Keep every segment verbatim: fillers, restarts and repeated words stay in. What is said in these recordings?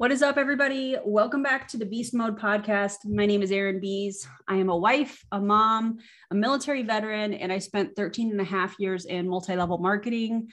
What is up, everybody? Welcome back to the Beast Mode podcast. My name is Erin Bees. I am a wife, a mom, a military veteran, and I spent thirteen and a half years in multi-level marketing.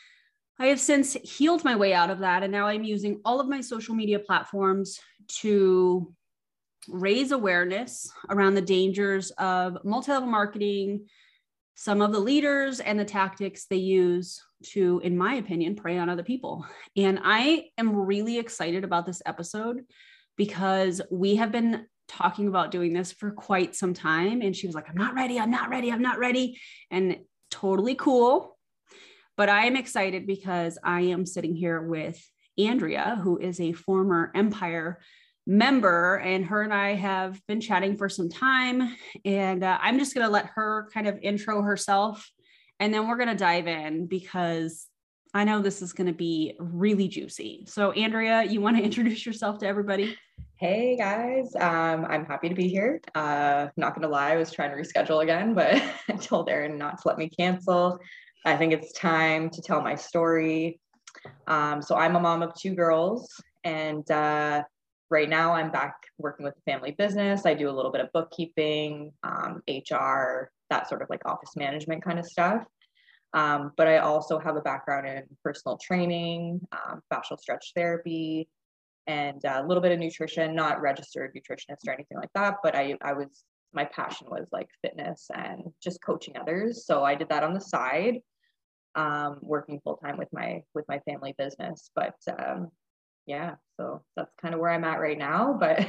I have since healed my way out of that, and now I'm using all of my social media platforms to raise awareness around the dangers of multi-level marketing, some of the leaders and the tactics they use to, in my opinion, prey on other people. And I am really excited about this episode because we have been talking about doing this for quite some time. And she was like, I'm not ready. I'm not ready. I'm not ready. And totally cool. But I am excited because I am sitting here with Andrea, who is a former Empire member, and her and I have been chatting for some time. And uh, I'm just going to let her kind of intro herself. And then we're going to dive in because I know this is going to be really juicy. So Andrea, you want to introduce yourself to everybody? Hey guys, um, I'm happy to be here. Uh, not going to lie, I was trying to reschedule again, but I told Erin not to let me cancel. I think it's time to tell my story. Um, so I'm a mom of two girls, and uh, right now I'm back working with the family business. I do a little bit of bookkeeping, um, H R, that sort of like office management kind of stuff. Um, but I also have a background in personal training, um, fascial stretch therapy, and a little bit of nutrition, not registered nutritionist or anything like that. But I, I was, my passion was like fitness and just coaching others. So I did that on the side, um, working full time with my, with my family business. But um, yeah, so that's kind of where I'm at right now. But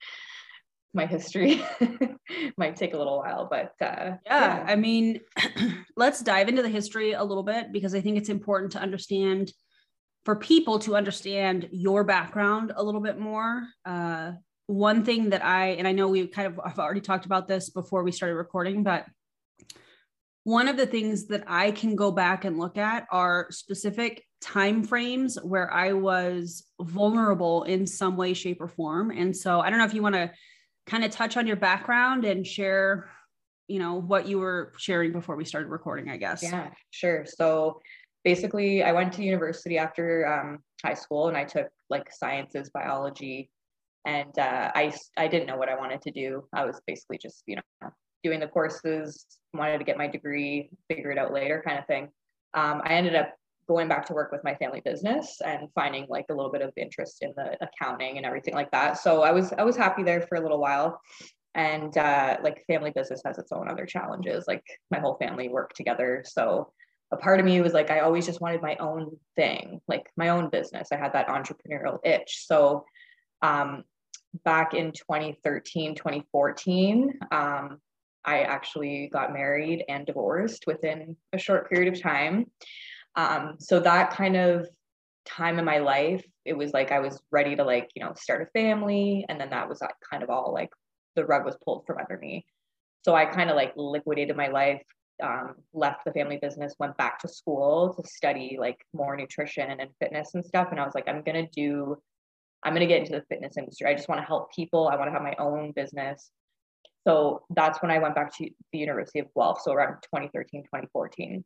my history might take a little while, but uh, yeah, yeah, I mean, let's dive into the history a little bit because I think it's important to understand, for people to understand your background a little bit more. Uh, one thing that I, and I know we kind of have already talked about this before we started recording, but one of the things that I can go back and look at are specific time frames where I was vulnerable in some way, shape, or form. And so I don't know if you want to kind of touch on your background and share, you know, what you were sharing before we started recording, I guess. Yeah, sure. So basically I went to university after um, high school, and I took like sciences, biology, and uh, I, I didn't know what I wanted to do. I was basically just, you know, doing the courses, wanted to get my degree, figure it out later kind of thing. Um, I ended up going back to work with my family business and finding like a little bit of interest in the accounting and everything like that. So I was, I was happy there for a little while. And uh, like family business has its own other challenges. Like my whole family worked together. So a part of me was like, I always just wanted my own thing, like my own business. I had that entrepreneurial itch. So um, back in twenty thirteen, twenty fourteen, um, I actually got married and divorced within a short period of time. Um, so that kind of time in my life, it was like I was ready to like, you know, start a family. And then that was like kind of all like the rug was pulled from under me. So I kind of like liquidated my life, um, left the family business, went back to school to study like more nutrition and fitness and stuff. And I was like, I'm going to do, I'm going to get into the fitness industry. I just want to help people. I want to have my own business. So that's when I went back to the University of Guelph. So around twenty thirteen, twenty fourteen.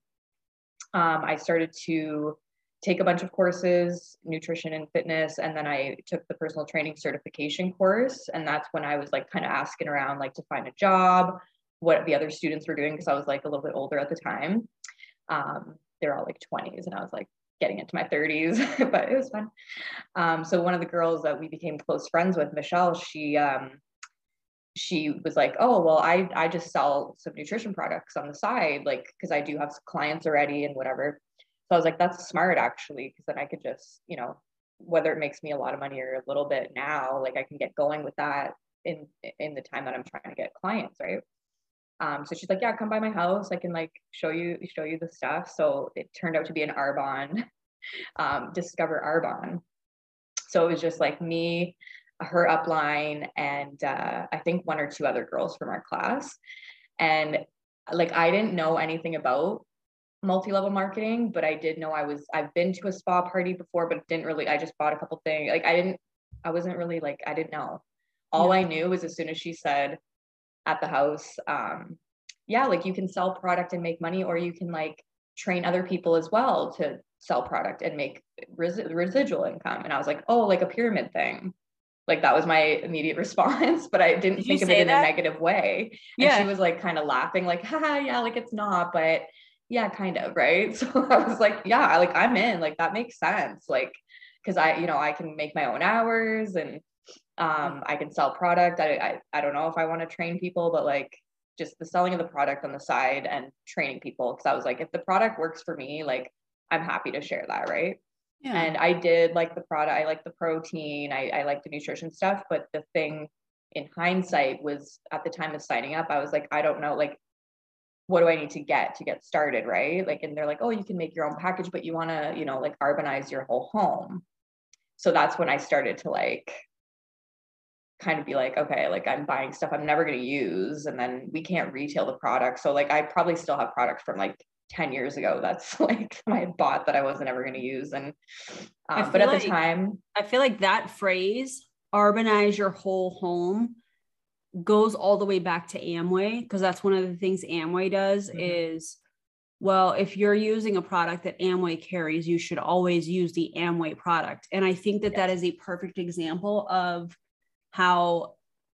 Um, I started to take a bunch of courses, nutrition and fitness, and then I took the personal training certification course. And that's when I was like kind of asking around like to find a job, what the other students were doing, because I was like a little bit older at the time. Um, they're all like twenties, and I was like getting into my thirties, but it was fun. Um, so one of the girls that we became close friends with, Michelle, she um, she was like, oh, well, I, I just sell some nutrition products on the side, like, because I do have clients already and whatever. So I was like, that's smart, actually, because then I could just, you know, whether it makes me a lot of money or a little bit now, like I can get going with that in in the time that I'm trying to get clients, right? Um, so she's like, yeah, come by my house. I can like show you show you the stuff. So it turned out to be an Arbonne, um, Discover Arbonne. So it was just like me, her upline, and uh, I think one or two other girls from our class. And like, I didn't know anything about multi-level marketing, but I did know I was, I've been to a spa party before, but didn't really, I just bought a couple things. Like I didn't, I wasn't really like, I didn't know. All yeah. I knew was as soon as she said at the house, um, yeah, like you can sell product and make money, or you can like train other people as well to sell product and make res- residual income. And I was like, oh, like a pyramid thing. Like that was my immediate response, but I didn't Did think you of it say in that? a negative way. And Yeah. she was like kind of laughing, like, haha, yeah, like it's not, but yeah, kind of, right? So I was like, yeah, like I'm in, like that makes sense. Like, cause I, you know, I can make my own hours and um, I can sell product. I, I, I don't know if I want to train people, but like just the selling of the product on the side and training people. Cause I was like, if the product works for me, like I'm happy to share that. Right. Yeah. And I did like the product. I like the protein. I, I like the nutrition stuff. But the thing in hindsight was at the time of signing up, I was like, I don't know, like, what do I need to get to get started? Right. Like, and they're like, oh, you can make your own package, but you want to, you know, like urbanize your whole home. So that's when I started to like kind of be like, okay, like I'm buying stuff I'm never going to use. And then we can't retail the product. So like, I probably still have products from like ten years ago. That's like I had bought that I wasn't ever going to use. And, um, but at like, the time, I feel like that phrase, urbanize your whole home, goes all the way back to Amway. Cause that's one of the things Amway does mm-hmm. is, well, if you're using a product that Amway carries, you should always use the Amway product. And I think that yes. that is a perfect example of how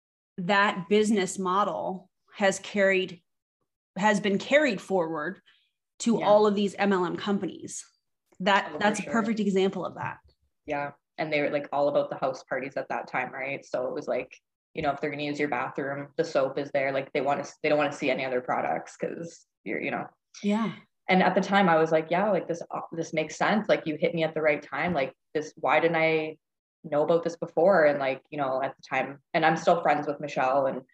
that business model has carried, has been carried forward to yeah. all of these M L M companies. That oh, that's sure. a perfect example of that. Yeah. And they were like all about the house parties at that time. Right. So it was like, you know, if they're going to use your bathroom, the soap is there. Like they want to, they don't want to see any other products because you're, you know. Yeah. And at the time I was like, yeah, like this, this makes sense. Like you hit me at the right time. Like this, why didn't I know about this before? And like, you know, at the time, and I'm still friends with Michelle and,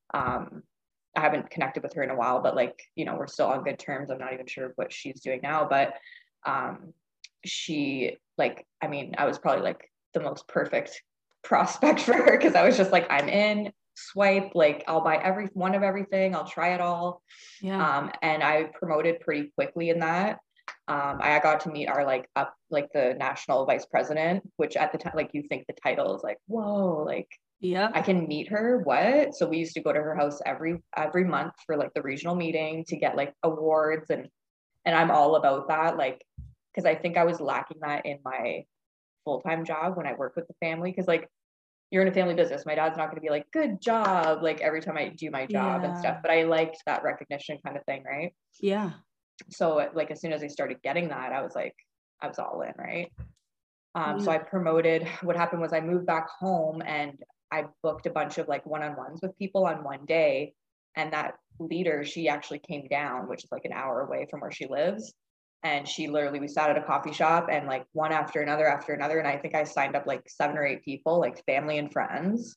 um, I haven't connected with her in a while, but like, you know, we're still on good terms. I'm not even sure what she's doing now, but, um, she like, I mean, I was probably like the most perfect prospect for her. Cause I was just like, I'm in, swipe, like I'll buy every one of everything. I'll try it all. Yeah. Um, and I promoted pretty quickly in that. Um, I got to meet our like up, like the national vice president, which at the time, like you think the title is like, whoa, like, yeah, I can meet her. What? So we used to go to her house every, every month for like the regional meeting to get like awards. And, and I'm all about that. Like, cause I think I was lacking that in my full-time job when I work with the family. Cause like, you're in a family business. My dad's not going to be like, good job, like every time I do my job yeah. and stuff, but I liked that recognition kind of thing. Right. Yeah. So like, as soon as I started getting that, I was like, I was all in. Right. Um, yeah. So I promoted. What happened was I moved back home and I booked a bunch of like one-on-ones with people on one day. And that leader, she actually came down, which is like an hour away from where she lives. And she literally, we sat at a coffee shop and like one after another after another. And I think I signed up like seven or eight people, like family and friends.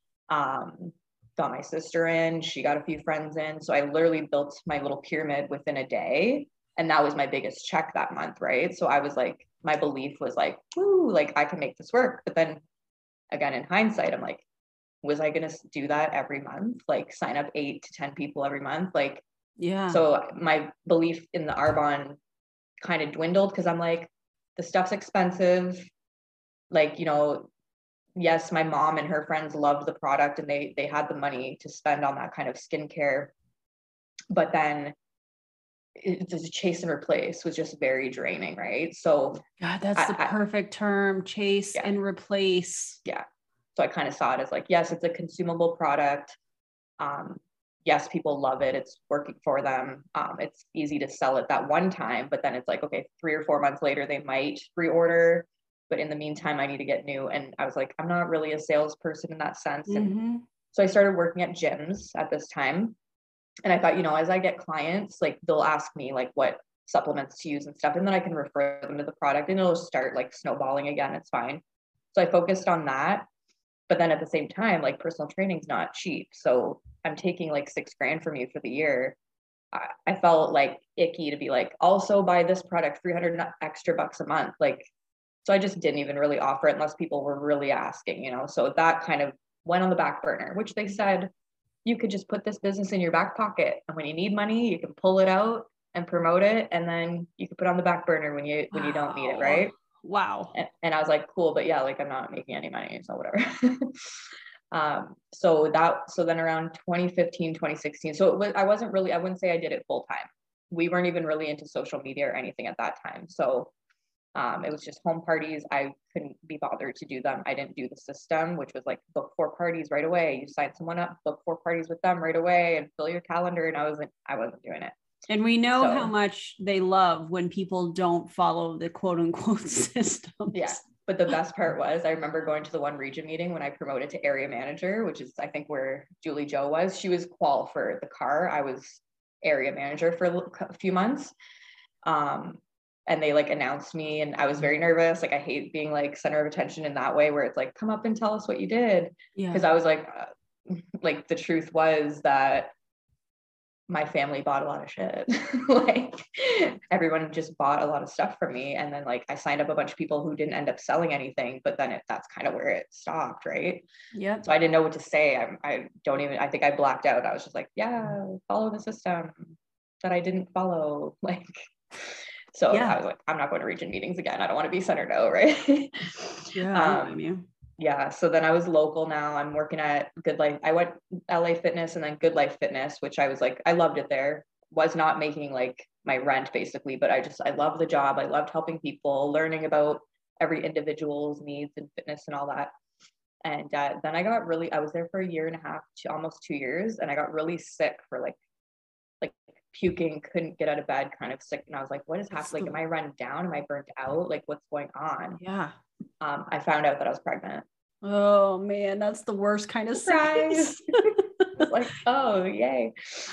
Um, got my sister in, she got a few friends in. So I literally built my little pyramid within a day. And that was my biggest check that month, right? So I was like, my belief was like, woo, like I can make this work. But then again, in hindsight, I'm like, was I going to do that every month? Like sign up eight to ten people every month? Like, yeah. So my belief in the Arbonne kind of dwindled because I'm like, the stuff's expensive. Like, you know, yes, my mom and her friends loved the product and they they had the money to spend on that kind of skincare. But then it's a chase and replace was just very draining, right? So God, that's I, the perfect I, term, chase yeah. and replace. Yeah. So I kind of saw it as like, yes, it's a consumable product. Um, yes, people love it. It's working for them. Um, it's easy to sell it that one time, but then it's like, okay, three or four months later, they might reorder. But in the meantime, I need to get new. And I was like, I'm not really a salesperson in that sense. Mm-hmm. And so I started working at gyms at this time. And I thought, you know, as I get clients, like they'll ask me like what supplements to use and stuff. And then I can refer them to the product and it'll start like snowballing again. It's fine. So I focused on that. But then at the same time, like personal training is not cheap. So I'm taking like six grand from you for the year. I, I felt like icky to be like, also buy this product, three hundred extra bucks a month. Like, so I just didn't even really offer it unless people were really asking, you know? So that kind of went on the back burner, which they said, you could just put this business in your back pocket. And when you need money, you can pull it out and promote it. And then you can put it on the back burner when you, when you don't need it. Right. Wow. And, and I was like, cool, but yeah, like I'm not making any money, so whatever. um, so that, so then around twenty fifteen, twenty sixteen, so it was, I wasn't really, I wouldn't say I did it full time. We weren't even really into social media or anything at that time. So Um, it was just home parties. I couldn't be bothered to do them. I didn't do the system, which was like book four parties right away. You sign someone up, book four parties with them right away and fill your calendar. And I wasn't, I wasn't doing it. And we know So, how much they love when people don't follow the quote unquote systems. Yeah. But the best part was, I remember going to the one region meeting when I promoted to area manager, which is, I think, where Julie Joe was. She was qual for the car. I was area manager for a few months. Um, and they like announced me, and I was very nervous. Like, I hate being like center of attention in that way, where it's like, come up and tell us what you did. Yeah. Because I was like, uh, like the truth was that my family bought a lot of shit. Like, everyone just bought a lot of stuff from me. And then like, I signed up a bunch of people who didn't end up selling anything, but then it, that's kind of where it stopped. Right. Yeah. So I didn't know what to say. I, I don't even, I think I blacked out. I was just like, yeah, follow the system that I didn't follow. Like, so yeah. I was like, I'm not going to region meetings again. I don't want to be center no. Right. Yeah. um, you. Yeah. So then I was local now. I'm working at Good Life. I went L A Fitness and then Good Life Fitness, which I was like, I loved it there. Was not making like my rent basically, but I just, I loved the job. I loved helping people, learning about every individual's needs and fitness and all that. And uh, then I got really, I was there for a year and a half to almost two years. And I got really sick for like, like puking, couldn't get out of bed, kind of sick. And I was like, what is happening? Like, am I run down? Am I burnt out? Like, what's going on? Yeah. Um, I found out that I was pregnant. Oh man, that's the worst kind of surprise. Like, oh, yay.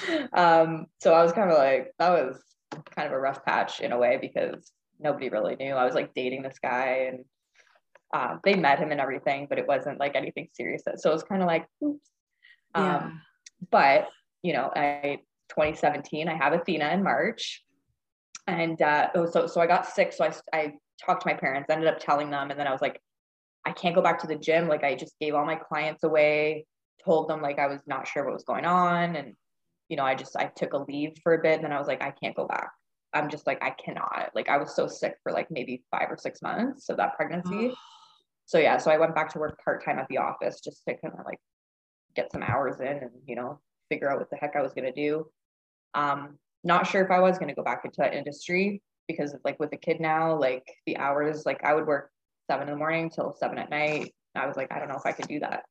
Um, so I was kind of like, that was kind of a rough patch in a way, because nobody really knew. I was like dating this guy, and uh, they met him and everything, but it wasn't like anything serious. So it was kind of like, oops. Yeah. Um, but you know, I twenty seventeen, I have Athena in March, and uh, oh, so so I got sick. So I I talked to my parents, ended up telling them, and then I was like, I can't go back to the gym. Like, I just gave all my clients away, told them like I was not sure what was going on. And, you know, I just, I took a leave for a bit, and then I was like, I can't go back. I'm just like, I cannot. Like, I was so sick for like maybe five or six months of that pregnancy. Oh. So yeah, so I went back to work part-time at the office just to kind of like get some hours in and, you know, figure out what the heck I was going to do. Um, not sure if I was going to go back into that industry, because like with the kid now, like the hours, like I would work seven in the morning till seven at night. I was like, I don't know if I could do that.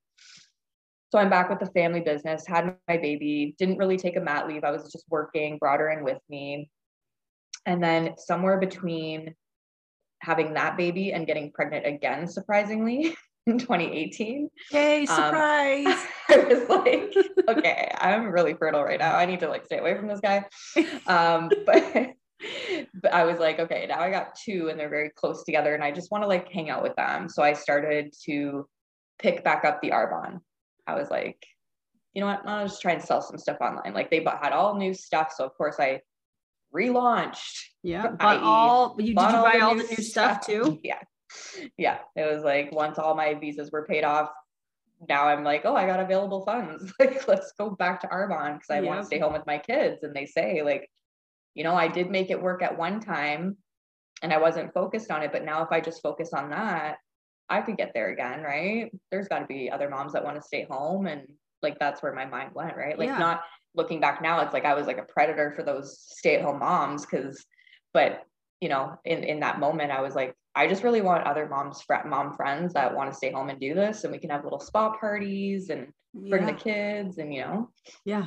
So I'm back with the family business, had my baby, didn't really take a mat leave. I was just working, brought her in with me. And then somewhere between having that baby and getting pregnant again, surprisingly, in twenty eighteen. Yay, surprise. Um, I was like, okay, I'm really fertile right now. I need to like stay away from this guy. Um, but But I was like, okay, now I got two and they're very close together, and I just want to like hang out with them. So I started to pick back up the Arbonne. I was like, you know what? I'll just try and sell some stuff online. Like, they bought, had all new stuff. So of course I relaunched. Yeah. But all, you, did you buy all the new stuff, stuff too? Yeah. Yeah. It was like, once all my visas were paid off, now I'm like, oh, I got available funds. Like, let's go back to Arbonne, because I yep. want to stay home with my kids. And they say like, you know, I did make it work at one time and I wasn't focused on it. But now if I just focus on that, I could get there again, right? There's got to be other moms that want to stay home. And like, that's where my mind went, right? Like, yeah. Not looking back now, it's like I was like a predator for those stay-at-home moms. Cause, but you know, in, in that moment, I was like, I just really want other moms, fr- mom friends that want to stay home and do this. And we can have little spa parties and bring yeah. the kids and, you know. Yeah.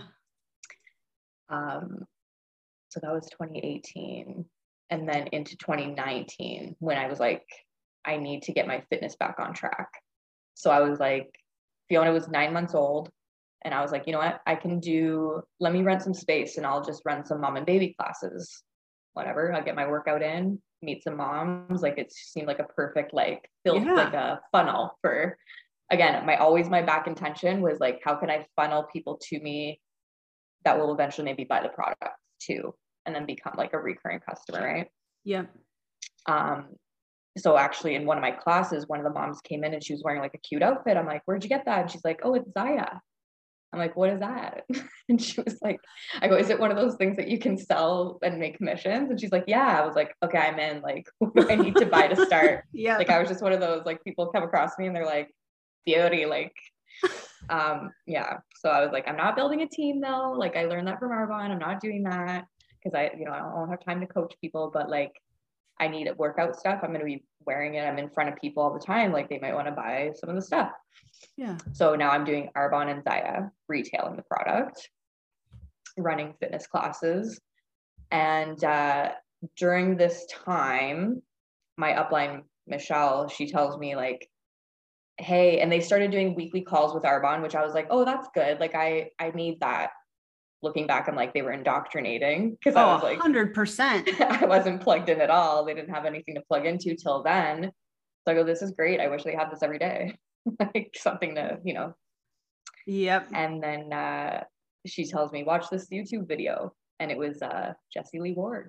Um, So that was twenty eighteen. And then into twenty nineteen, when I was like, I need to get my fitness back on track. So I was like, Fiona was nine months old. And I was like, you know what, I can do, let me rent some space and I'll just run some mom and baby classes, whatever. I'll get my workout in, meet some moms. Like, it seemed like a perfect, like, built yeah. like a funnel for, again, my, always my back intention was like, how can I funnel people to me that will eventually maybe buy the product too, and then become like a recurring customer, right? Yeah. Um, so actually in one of my classes, one of the moms came in and she was wearing like a cute outfit. I'm like, where'd you get that? And she's like, oh, it's Zaya. I'm like, what is that? And she was like, I go, is it one of those things that you can sell and make commissions? And she's like, yeah. I was like, okay, I'm in. Like, what do I need to buy to start? Yeah. Like, I was just one of those, like, people come across me and they're like, beauty, like, um, yeah. So I was like, I'm not building a team though. Like, I learned that from Arbonne. I'm not doing that because I, you know, I don't have time to coach people, but like, I need workout stuff, I'm going to be wearing it, I'm in front of people all the time, like they might want to buy some of the stuff. Yeah. So now I'm doing Arbonne and Zaya, retailing the product, running fitness classes. And uh, during this time, my upline, Michelle, she tells me like, hey, and they started doing weekly calls with Arbonne, which I was like, oh, that's good. Like I, I need that. Looking back, I'm like, they were indoctrinating because oh, I was like, one hundred percent. I wasn't plugged in at all. They didn't have anything to plug into till then. So I go, this is great. I wish they had this every day. Like something to, you know. Yep. And then uh, she tells me, watch this YouTube video. And it was uh, Jessie Lee Ward.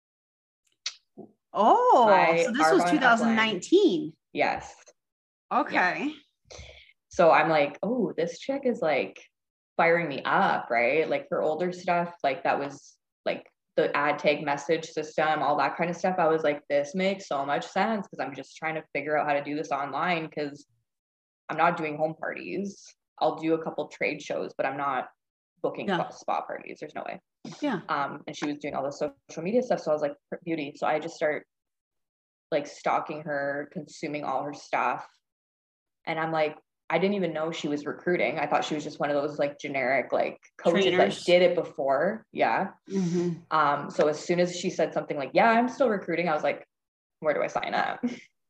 Oh, My so this was Arbonne twenty nineteen. upline. Yes. Okay. Yeah. So I'm like, oh, this chick is like firing me up, right? Like her older stuff, like that was like the ad tag message system, all that kind of stuff. I was like, this makes so much sense because I'm just trying to figure out how to do this online because I'm not doing home parties. I'll do a couple trade shows, but I'm not booking Yeah. spa parties. There's no way. Yeah. Um, and she was doing all the social media stuff. So I was like, beauty. So I just start like stalking her, consuming all her stuff. And I'm like, I didn't even know she was recruiting. I thought she was just one of those like generic like coaches Trainers. that did it before. Yeah. Mm-hmm. Um, so as soon as she said something like, yeah, I'm still recruiting, I was like, where do I sign up?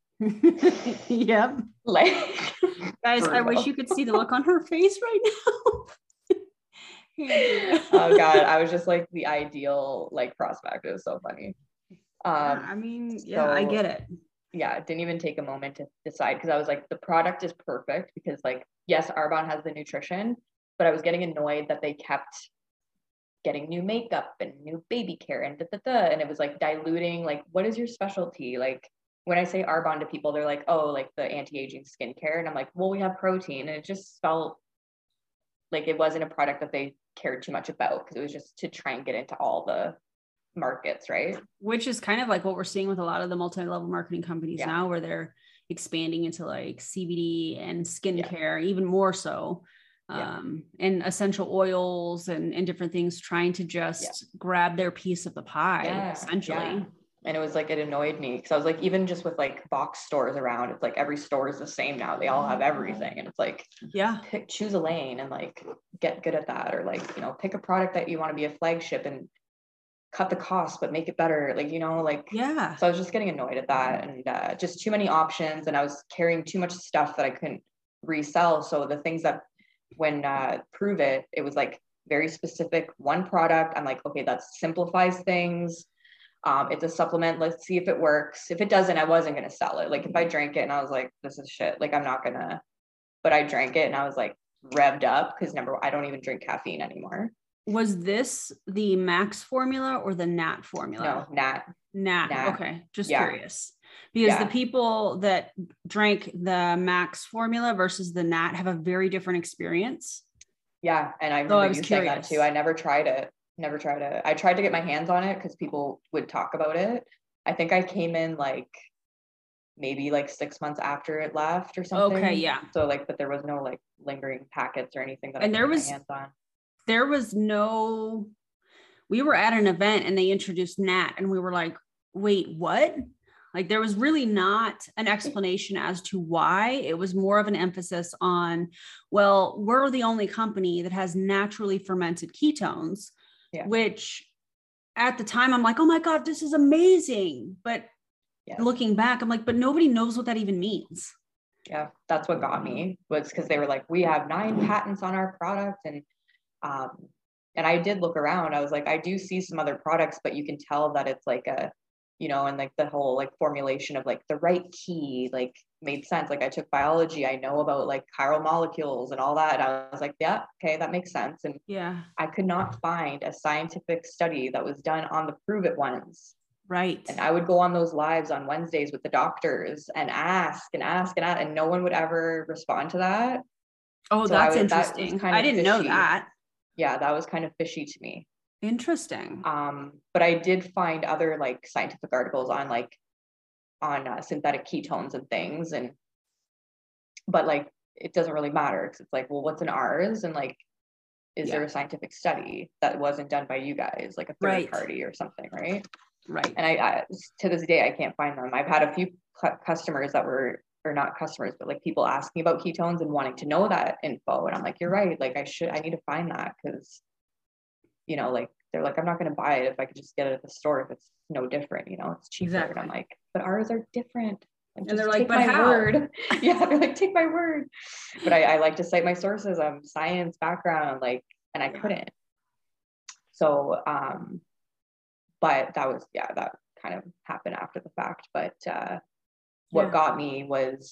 Yep. Like, guys, I wish you could see the look on her face right now. Oh God, I was just like the ideal like prospect. It was so funny. Um, yeah, I mean, yeah, so, I get it. Yeah, it didn't even take a moment to decide because I was like, the product is perfect because like, yes, Arbonne has the nutrition, but I was getting annoyed that they kept getting new makeup and new baby care and da, da, da, and it was like diluting, like, what is your specialty? Like when I say Arbonne to people, they're like, oh, like the anti-aging skincare. And I'm like, well, we have protein. And it just felt like it wasn't a product that they cared too much about because it was just to try and get into all the markets, right? Which is kind of like what we're seeing with a lot of the multi-level marketing companies Yeah. now, where they're expanding into like C B D and skincare, yeah. even more so, um, yeah. and essential oils and, and different things, trying to just yeah. grab their piece of the pie, yeah. essentially. Yeah. And it was like, it annoyed me because I was like, even just with like box stores around, it's like every store is the same now. They all have everything. And it's like, yeah, pick, choose a lane and like get good at that. Or like, you know, pick a product that you want to be a flagship and cut the cost, but make it better. Like, you know, like, yeah. So I was just getting annoyed at that and uh, just too many options. And I was carrying too much stuff that I couldn't resell. So the things that when uh, Prove It, it was like very specific, one product. I'm like, okay, that simplifies things. Um, it's a supplement. Let's see if it works. If it doesn't, I wasn't going to sell it. Like if I drank it and I was like, this is shit, like I'm not gonna, but I drank it and I was like revved up because number one, I don't even drink caffeine anymore. Was this the Max formula or the Nat formula? No, Nat. Nat. Nat. Okay. Just yeah. curious. Because yeah. the people that drank the Max formula versus the Nat have a very different experience. Yeah. And I remember so I you saying that too. I never tried it. Never tried it. I tried to get my hands on it because people would talk about it. I think I came in like maybe like six months after it left or something. Okay. Yeah. So like, but there was no like lingering packets or anything that and I there could was, get my hands on. There was no, we were at an event and they introduced Nat and we were like, wait, what? Like there was really not an explanation as to why. It was more of an emphasis on, well, we're the only company that has naturally fermented ketones, yeah. which at the time I'm like, oh my God, this is amazing. But yeah. looking back, I'm like, but nobody knows what that even means. Yeah, that's what got me was because they were like, we have nine patents on our product. And um, and I did look around. I was like, I do see some other products, but you can tell that it's like a, you know, and like the whole like formulation of like the right key, like made sense. Like I took biology, I know about like chiral molecules and all that. And I was like, yeah, okay, that makes sense. And yeah, I could not find a scientific study that was done on the Prove It ones. Right. And I would go on those lives on Wednesdays with the doctors and ask and ask and ask, and no one would ever respond to that. Oh, so that's I would, interesting. That kind of I didn't fishy. know that. Yeah, that was kind of fishy to me. Interesting. Um, but I did find other like scientific articles on like on uh, synthetic ketones and things, and but like it doesn't really matter because it's like, well, what's in ours, and like, is yeah. there a scientific study that wasn't done by you guys, like a third right. party or something, right? Right. And I, I to this day, I can't find them. I've had a few cu- customers that were, or not customers, but like people asking about ketones and wanting to know that info. And I'm like, you're right. Like I should, I need to find that because, you know, like they're like, I'm not going to buy it if I could just get it at the store if it's no different, you know, it's cheaper. Exactly. And I'm like, but ours are different. And, and they're like, but my how? Word. Yeah, they're like, take my word. But I, I like to cite my sources. I'm science background, like, and I couldn't. So, um, but that was, yeah, that kind of happened after the fact. But uh, what yeah. got me was,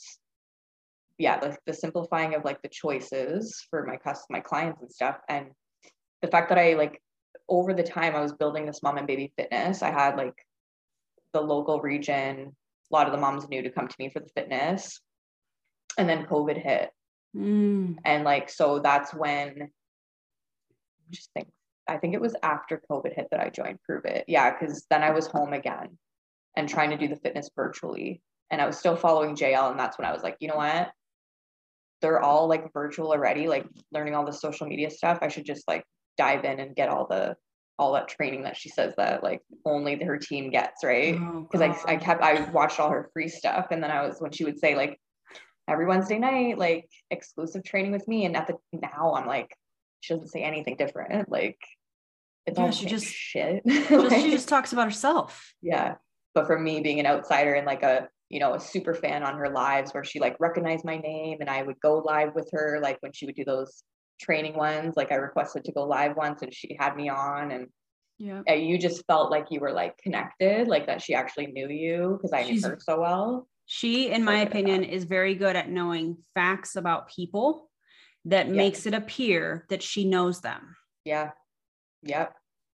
yeah, the, the simplifying of like the choices for my custom, my clients and stuff. And the fact that I like, over the time I was building this mom and baby fitness, I had like the local region, a lot of the moms knew to come to me for the fitness. And then COVID hit. Mm. And like, so that's when, just think, I think it was after COVID hit that I joined Prove It. Yeah, because then I was home again and trying to do the fitness virtually. And I was still following J L. And that's when I was like, you know what? They're all like virtual already, like learning all the social media stuff. I should just like dive in and get all the, all that training that she says that like only her team gets, right? Because oh, I, I kept, I watched all her free stuff. And then I was, when she would say like every Wednesday night, like exclusive training with me. And at the, now I'm like, she doesn't say anything different. Like it's yeah, all she just shit. Just, like, she just talks about herself. Yeah. But for me being an outsider and like a, you know, a super fan on her lives where she like recognized my name and I would go live with her. Like when she would do those training ones, like I requested to go live once and she had me on and yeah, you just felt like you were like connected, like that she actually knew you because I She's, knew her so well. She, in so my opinion, is very good at knowing facts about people that yeah. makes it appear that she knows them. Yeah. Yep.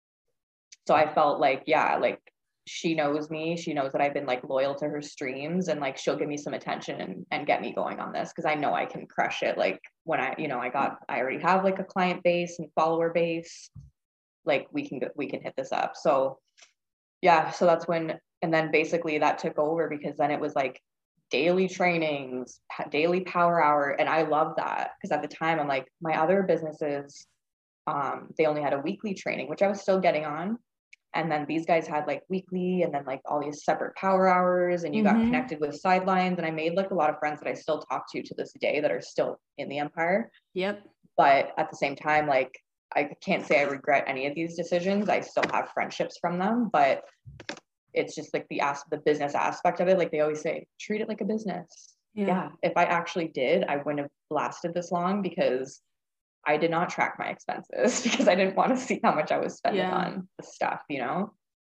So I felt like, yeah, like she knows me. She knows that I've been like loyal to her streams and like she'll give me some attention and, and get me going on this because I know I can crush it. Like when I, you know, I got, I already have like a client base and follower base. Like we can, we can hit this up. So yeah, so that's when, and then basically that took over because then it was like daily trainings, daily power hour. And I love that because at the time I'm like, my other businesses, um, they only had a weekly training, which I was still getting on. And then these guys had like weekly and then like all these separate power hours and you mm-hmm. got connected with sidelines. And I made like a lot of friends that I still talk to to this day that are still in the empire. Yep. But at the same time, like, I can't say I regret any of these decisions. I still have friendships from them, but it's just like the as- the business aspect of it. Like they always say, treat it like a business. Yeah. yeah. If I actually did, I wouldn't have lasted this long because I did not track my expenses because I didn't want to see how much I was spending yeah. on the stuff, you know?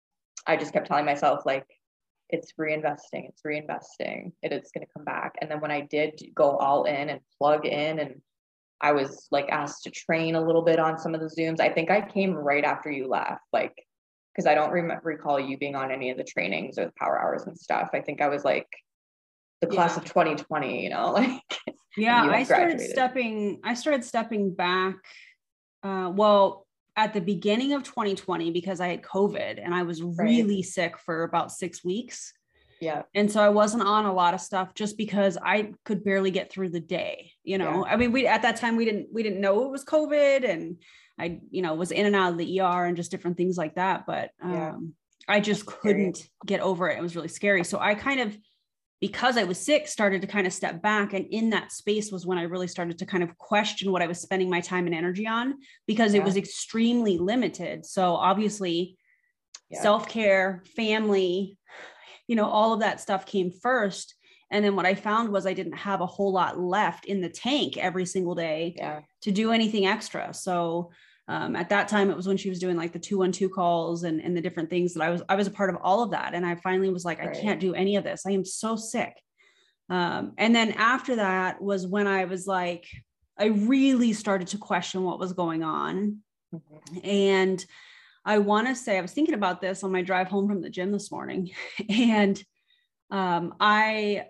I just kept telling myself like, it's reinvesting, it's reinvesting, it is going to come back. And then when I did go all in and plug in and I was like asked to train a little bit on some of the Zooms. I think I came right after you left, like, because I don't rem- recall you being on any of the trainings or the power hours and stuff. I think I was like the class yeah. of twenty twenty, you know, like. Yeah, I started graduated. stepping, I started stepping back. Uh, well, at the beginning of twenty twenty, because I had COVID and I was really right. sick for about six weeks. Yeah. And so I wasn't on a lot of stuff just because I could barely get through the day, you know, yeah. I mean, we, at that time we didn't, we didn't know it was COVID and I, you know, was in and out of the E R and just different things like that. But um, yeah. I just That's couldn't scary. get over it. It was really scary. So I kind of, because I was sick, started to kind of step back. And in that space was when I really started to kind of question what I was spending my time and energy on, because yeah. it was extremely limited. So obviously yeah. self-care, family, you know, all of that stuff came first. And then what I found was I didn't have a whole lot left in the tank every single day yeah. to do anything extra. So um, at that time, it was when she was doing like the two one two calls and, and the different things that I was, I was a part of all of that. And I finally was like, right. I can't do any of this. I am so sick. Um, and then after that was when I was like, I really started to question what was going on. Mm-hmm. And I want to say, I was thinking about this on my drive home from the gym this morning, and um, I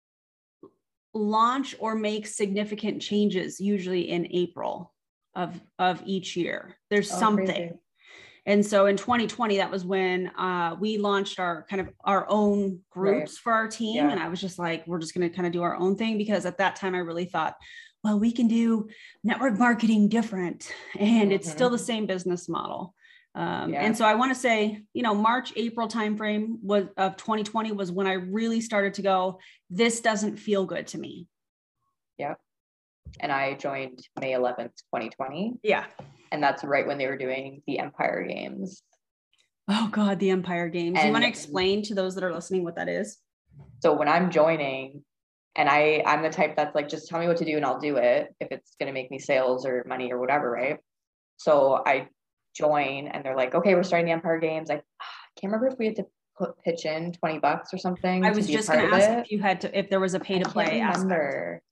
launch or make significant changes usually in April of, of each year. There's oh, something. Crazy. And so in twenty twenty, that was when uh, we launched our kind of our own groups right. for our team. Yeah. And I was just like, we're just going to kind of do our own thing, because at that time I really thought, well, we can do network marketing different and mm-hmm. it's still the same business model. Um, Yeah. And so I want to say, you know, March, April timeframe was of twenty twenty was when I really started to go, this doesn't feel good to me. Yeah. And I joined May eleventh, twenty twenty. Yeah. And that's right when they were doing the Empire Games. Oh God, the Empire Games. And you want to explain to those that are listening what that is? So when I'm joining, and I, I'm the type that's like, just tell me what to do and I'll do it if it's going to make me sales or money or whatever, right? So I join and they're like, okay, we're starting the Empire Games. I, I can't remember if we had to put pitch in twenty bucks or something. I was just going to ask if you had to, if there was a pay to play aspect.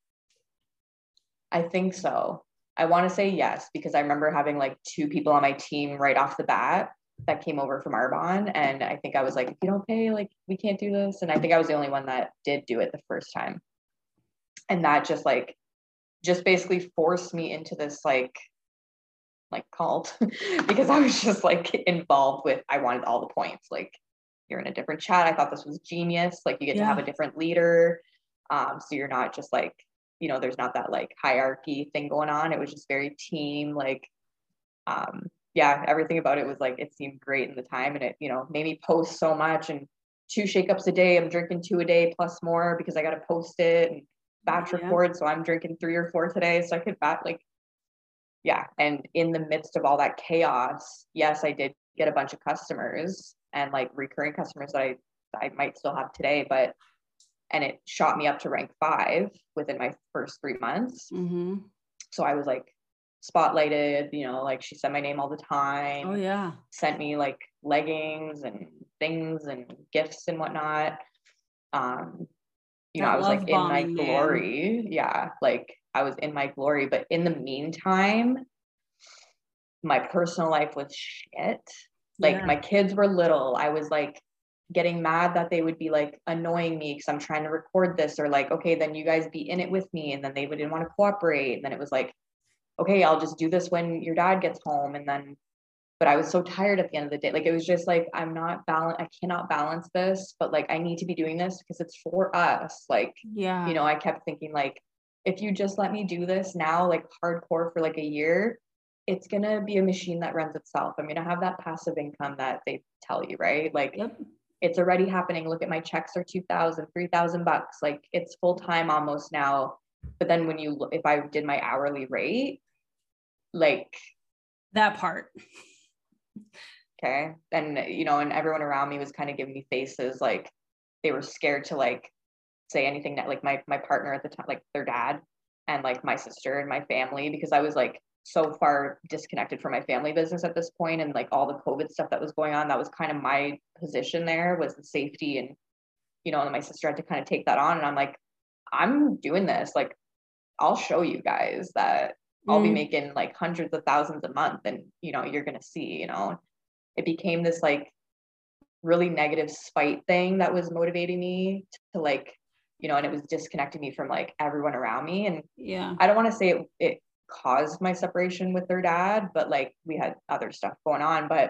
I think so. I want to say yes, because I remember having like two people on my team right off the bat that came over from Arbonne. And I think I was like, if you don't pay, like, we can't do this. And I think I was the only one that did do it the first time. And that just like, just basically forced me into this like, like cult because I was just like involved with, I wanted all the points. Like, you're in a different chat. I thought this was genius. Like, you get yeah. to have a different leader. Um, so you're not just like, you know, there's not that like hierarchy thing going on. It was just very team, like, um, yeah, everything about it was like, it seemed great in the time, and it, you know, made me post so much, and two shakeups a day. I'm drinking two a day plus more because I got to post it and batch yeah. record. So I'm drinking three or four today. So I could bat like, yeah. And in the midst of all that chaos, yes, I did get a bunch of customers and like recurring customers that I, I might still have today, but, and it shot me up to rank five within my first three months. Mm-hmm. So I was like spotlighted, you know, like she said my name all the time. Oh yeah. Sent me like leggings and things and gifts and whatnot. Um, you that know, I was like in my glory. Man. Yeah. Like I was in my glory, but in the meantime, my personal life was shit. Like yeah. my kids were little. I was like getting mad that they would be like annoying me because I'm trying to record this, or like, okay, then you guys be in it with me. And then they didn't want to cooperate. And then it was like, okay, I'll just do this when your dad gets home. And then, but I was so tired at the end of the day. Like, it was just like, I'm not balance. I cannot balance this, but like, I need to be doing this because it's for us. Like, yeah, you know, I kept thinking like, if you just let me do this now, like hardcore for like a year, it's going to be a machine that runs itself. I'm going to have that passive income that they tell you, right? Like yep. It's already happening. Look at my checks are two thousand, three thousand bucks. Like it's full time almost now. But then when you, if I did my hourly rate, like that part. Okay. And, you know, and everyone around me was kind of giving me faces. Like they were scared to like say anything that like my, my partner at the time, like their dad and like my sister and my family, because I was like so far disconnected from my family business at this point. And like all the COVID stuff that was going on, that was kind of my position there, was the safety. And, you know, and my sister had to kind of take that on. And I'm like, I'm doing this. Like, I'll show you guys that I'll mm. be making like hundreds of thousands a month, and, you know, you're going to see, you know, it became this like really negative spite thing that was motivating me to like, you know, and it was disconnecting me from like everyone around me. And yeah, I don't want to say it, it caused my separation with their dad, but like we had other stuff going on, but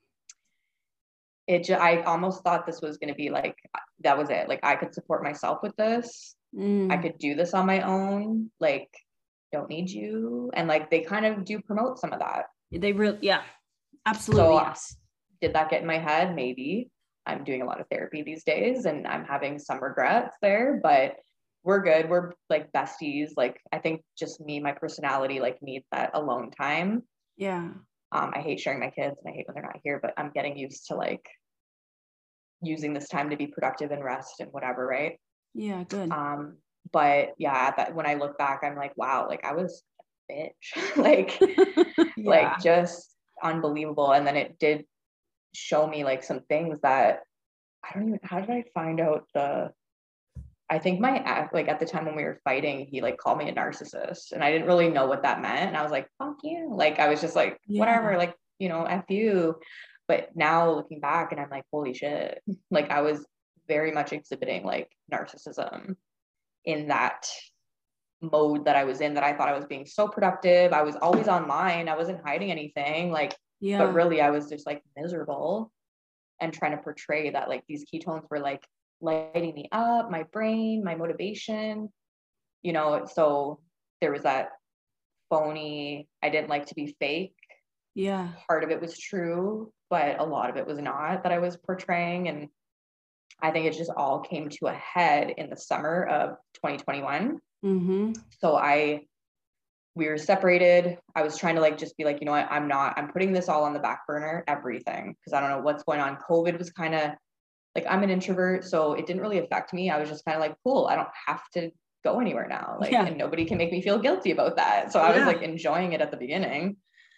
it just, I almost thought this was going to be like, that was it. Like I could support myself with this. Mm. I could do this on my own. Like, don't need you. And like, they kind of do promote some of that. They really, yeah, absolutely. So, yes. Did that get in my head? Maybe. I'm doing a lot of therapy these days and I'm having some regrets there, but we're good. We're like besties. Like, I think just me, my personality, like needs that alone time. Yeah. Um, I hate sharing my kids and I hate when they're not here, but I'm getting used to like using this time to be productive and rest and whatever. Right. Yeah. Good. Um, but yeah, that when I look back, I'm like, wow, like I was a bitch, like, yeah. like just unbelievable. And then it did show me like some things that I don't even, how did I find out the, I think my act, like at the time when we were fighting, he like called me a narcissist and I didn't really know what that meant. And I was like, fuck you. Like, I was just like, yeah. whatever, like, you know, F you. But now looking back and I'm like, holy shit. Like I was very much exhibiting like narcissism in that mode that I was in, that I thought I was being so productive. I was always online. I wasn't hiding anything. Like, yeah. But really I was just like miserable and trying to portray that like these ketones were like lighting me up, my brain, my motivation, you know. So there was that phony, I didn't like to be fake. Yeah. part of it was true, but a lot of it was not that I was portraying. And I think it just all came to a head in the summer of twenty twenty-one. Mm-hmm. So I, we were separated. I was trying to like, just be like, you know what, I'm not, I'm putting this all on the back burner, everything. Cause I don't know what's going on. COVID was kind of like, I'm an introvert, so it didn't really affect me. I was just kind of like, cool, I don't have to go anywhere now. Like, yeah. And nobody can make me feel guilty about that. So I yeah. was like enjoying it at the beginning.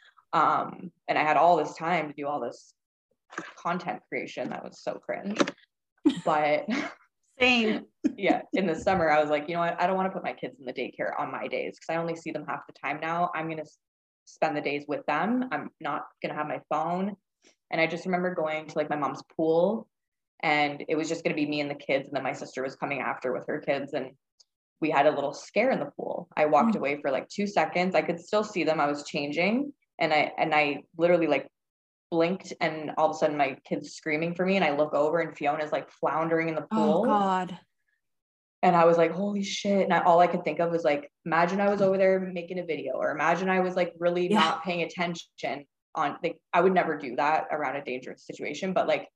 Um, and I had all this time to do all this content creation that was so cringe. But same. Yeah, in the summer, I was like, you know what? I don't want to put my kids in the daycare on my days because I only see them half the time now. I'm going to spend the days with them. I'm not going to have my phone. And I just remember going to like my mom's pool, and it was just going to be me and the kids. And then my sister was coming after with her kids, and we had a little scare in the pool. I walked mm. away for like two seconds. I could still see them. I was changing, and I and I literally like blinked, and all of a sudden my kid's screaming for me, and I look over and Fiona's like floundering in the pool. Oh God. And I was like, holy shit. And I, all I could think of was like, imagine I was over there making a video, or imagine I was like really yeah. not paying attention on, like, I would never do that around a dangerous situation, but like,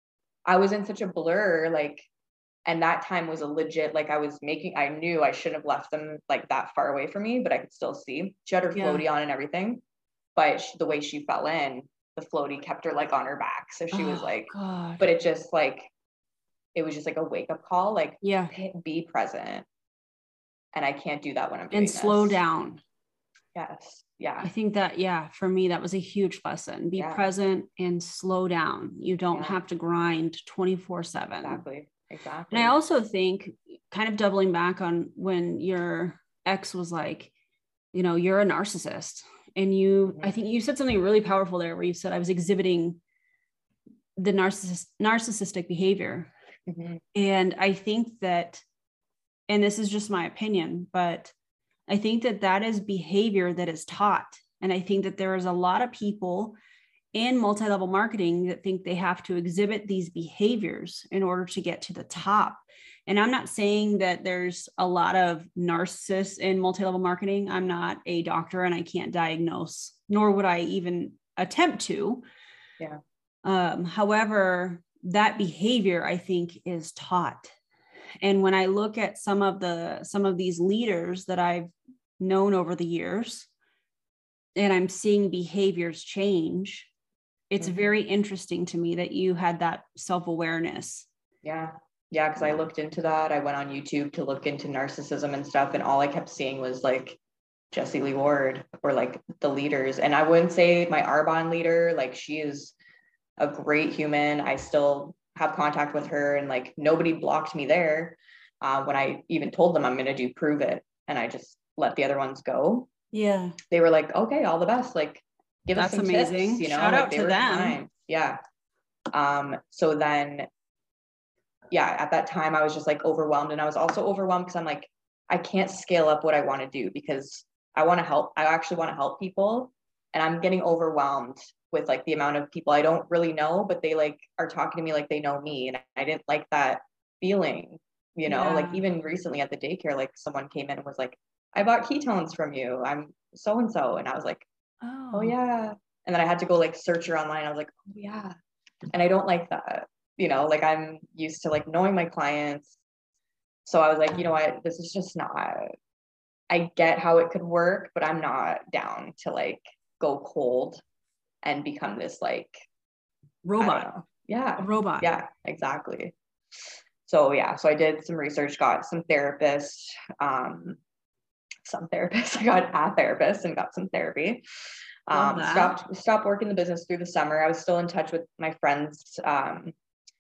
I was in such a blur, like, and that time was a legit, like I was making, I knew I shouldn't have left them like that far away from me, but I could still see. She had her yeah. floaty on and everything, but she, the way she fell in, the floaty kept her like on her back. So she oh, was like, God. But it just like, it was just like a wake up call, like yeah, be present. And I can't do that when I'm doing and slow this. down. Yes. Yeah. I think that, yeah, for me, that was a huge lesson. Be yeah. present and slow down. You don't yeah. have to grind twenty-four seven. Exactly. Exactly. And I also think, kind of doubling back on when your ex was like, you know, you're a narcissist. And you, mm-hmm. I think you said something really powerful there where you said I was exhibiting the narcissist, narcissistic behavior. Mm-hmm. And I think that, and this is just my opinion, but I think that that is behavior that is taught. And I think that there is a lot of people in multi-level marketing that think they have to exhibit these behaviors in order to get to the top. And I'm not saying that there's a lot of narcissists in multi-level marketing. I'm not a doctor and I can't diagnose, nor would I even attempt to. Yeah. Um, however, that behavior, I think, is taught. And when I look at some of the, some of these leaders that I've known over the years, and I'm seeing behaviors change, it's mm-hmm. very interesting to me that you had that self-awareness. Yeah. Yeah. Cause I looked into that. I went on YouTube to look into narcissism and stuff. And all I kept seeing was like Jessie Lee Ward or like the leaders. And I wouldn't say my Arbonne leader, like she is a great human. I still have contact with her, and like nobody blocked me there. Uh, when I even told them I'm going to do Prove It, and I just let the other ones go. Yeah. They were like, okay, all the best. Like, give That's us some amazing. tips, you know, shout like, out to them. Fine. Yeah. Um, so then, yeah, at that time I was just like overwhelmed, and I was also overwhelmed because I'm like, I can't scale up what I want to do because I want to help. I actually want to help people, and I'm getting overwhelmed with like the amount of people I don't really know, but they like are talking to me like they know me. And I didn't like that feeling, you know, yeah. like even recently at the daycare, like someone came in and was like, I bought ketones from you. I'm so-and-so. And I was like, oh. oh yeah. And then I had to go like search her online. I was like, oh yeah. And I don't like that, you know, like I'm used to like knowing my clients. So I was like, you know what, this is just not, I get how it could work, but I'm not down to like go cold and become this like robot. Yeah. A robot. Yeah, exactly. So yeah, so I did some research, got some therapists, um, some therapists, I got a therapist and got some therapy. Um, stopped, stopped working the business through the summer. I was still in touch with my friends. Um,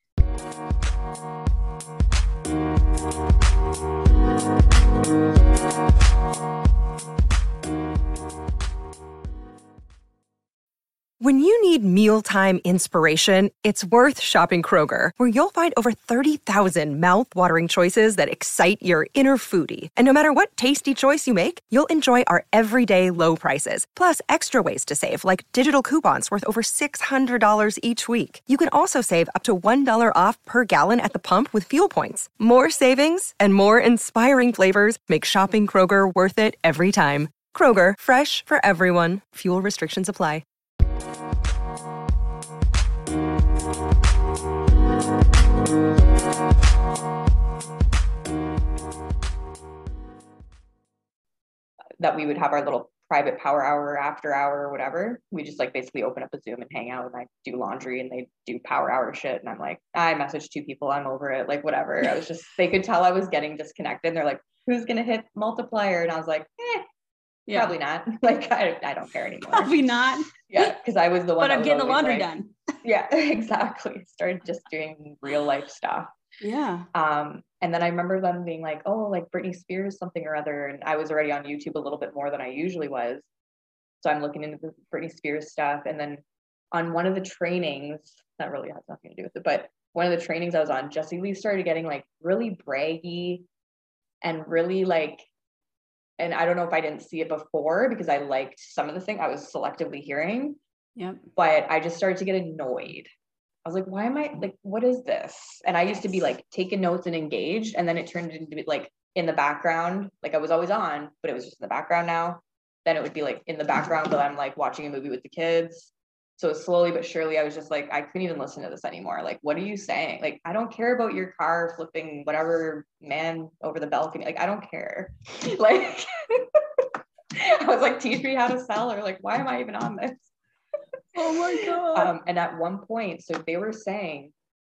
When you need mealtime inspiration, it's worth shopping Kroger, where you'll find over thirty thousand mouth-watering choices that excite your inner foodie. And no matter what tasty choice you make, you'll enjoy our everyday low prices, plus extra ways to save, like digital coupons worth over six hundred dollars each week. You can also save up to one dollar off per gallon at the pump with fuel points. More savings and more inspiring flavors make shopping Kroger worth it every time. Kroger, fresh for everyone. Fuel restrictions apply. that we would have our little private power hour after hour or whatever. We just like basically open up a Zoom and hang out, and I do laundry and they do power hour shit. And I'm like, I messaged two people, I'm over it. Like, whatever. I was just, they could tell I was getting disconnected. And they're like, who's going to hit multiplier? And I was like, eh, yeah. Probably not. Like, I, I don't care anymore. Probably not. Yeah. Cause I was the one. But I'm getting the laundry like, done. Yeah, exactly. Started just doing real life stuff. Yeah. Um, and then I remember them being like, oh, like Britney Spears, something or other. And I was already on YouTube a little bit more than I usually was. So I'm looking into the Britney Spears stuff. And then on one of the trainings, that really has nothing to do with it, but one of the trainings I was on, Jessie Lee started getting like really braggy and really like, and I don't know if I didn't see it before because I liked some of the things I was selectively hearing. Yep. But I just started to get annoyed. I was like, why am I like, what is this? And I used to be like taking notes and engaged. And then it turned into like in the background, like I was always on, but it was just in the background now. Then it would be like in the background, but I'm like watching a movie with the kids. So slowly but surely, I was just like, I couldn't even listen to this anymore. Like, what are you saying? Like, I don't care about your car flipping whatever man over the balcony. Like, I don't care. Like, I was like, teach me how to sell, or like, why am I even on this? Oh my God. Um, and at one point, so they were saying,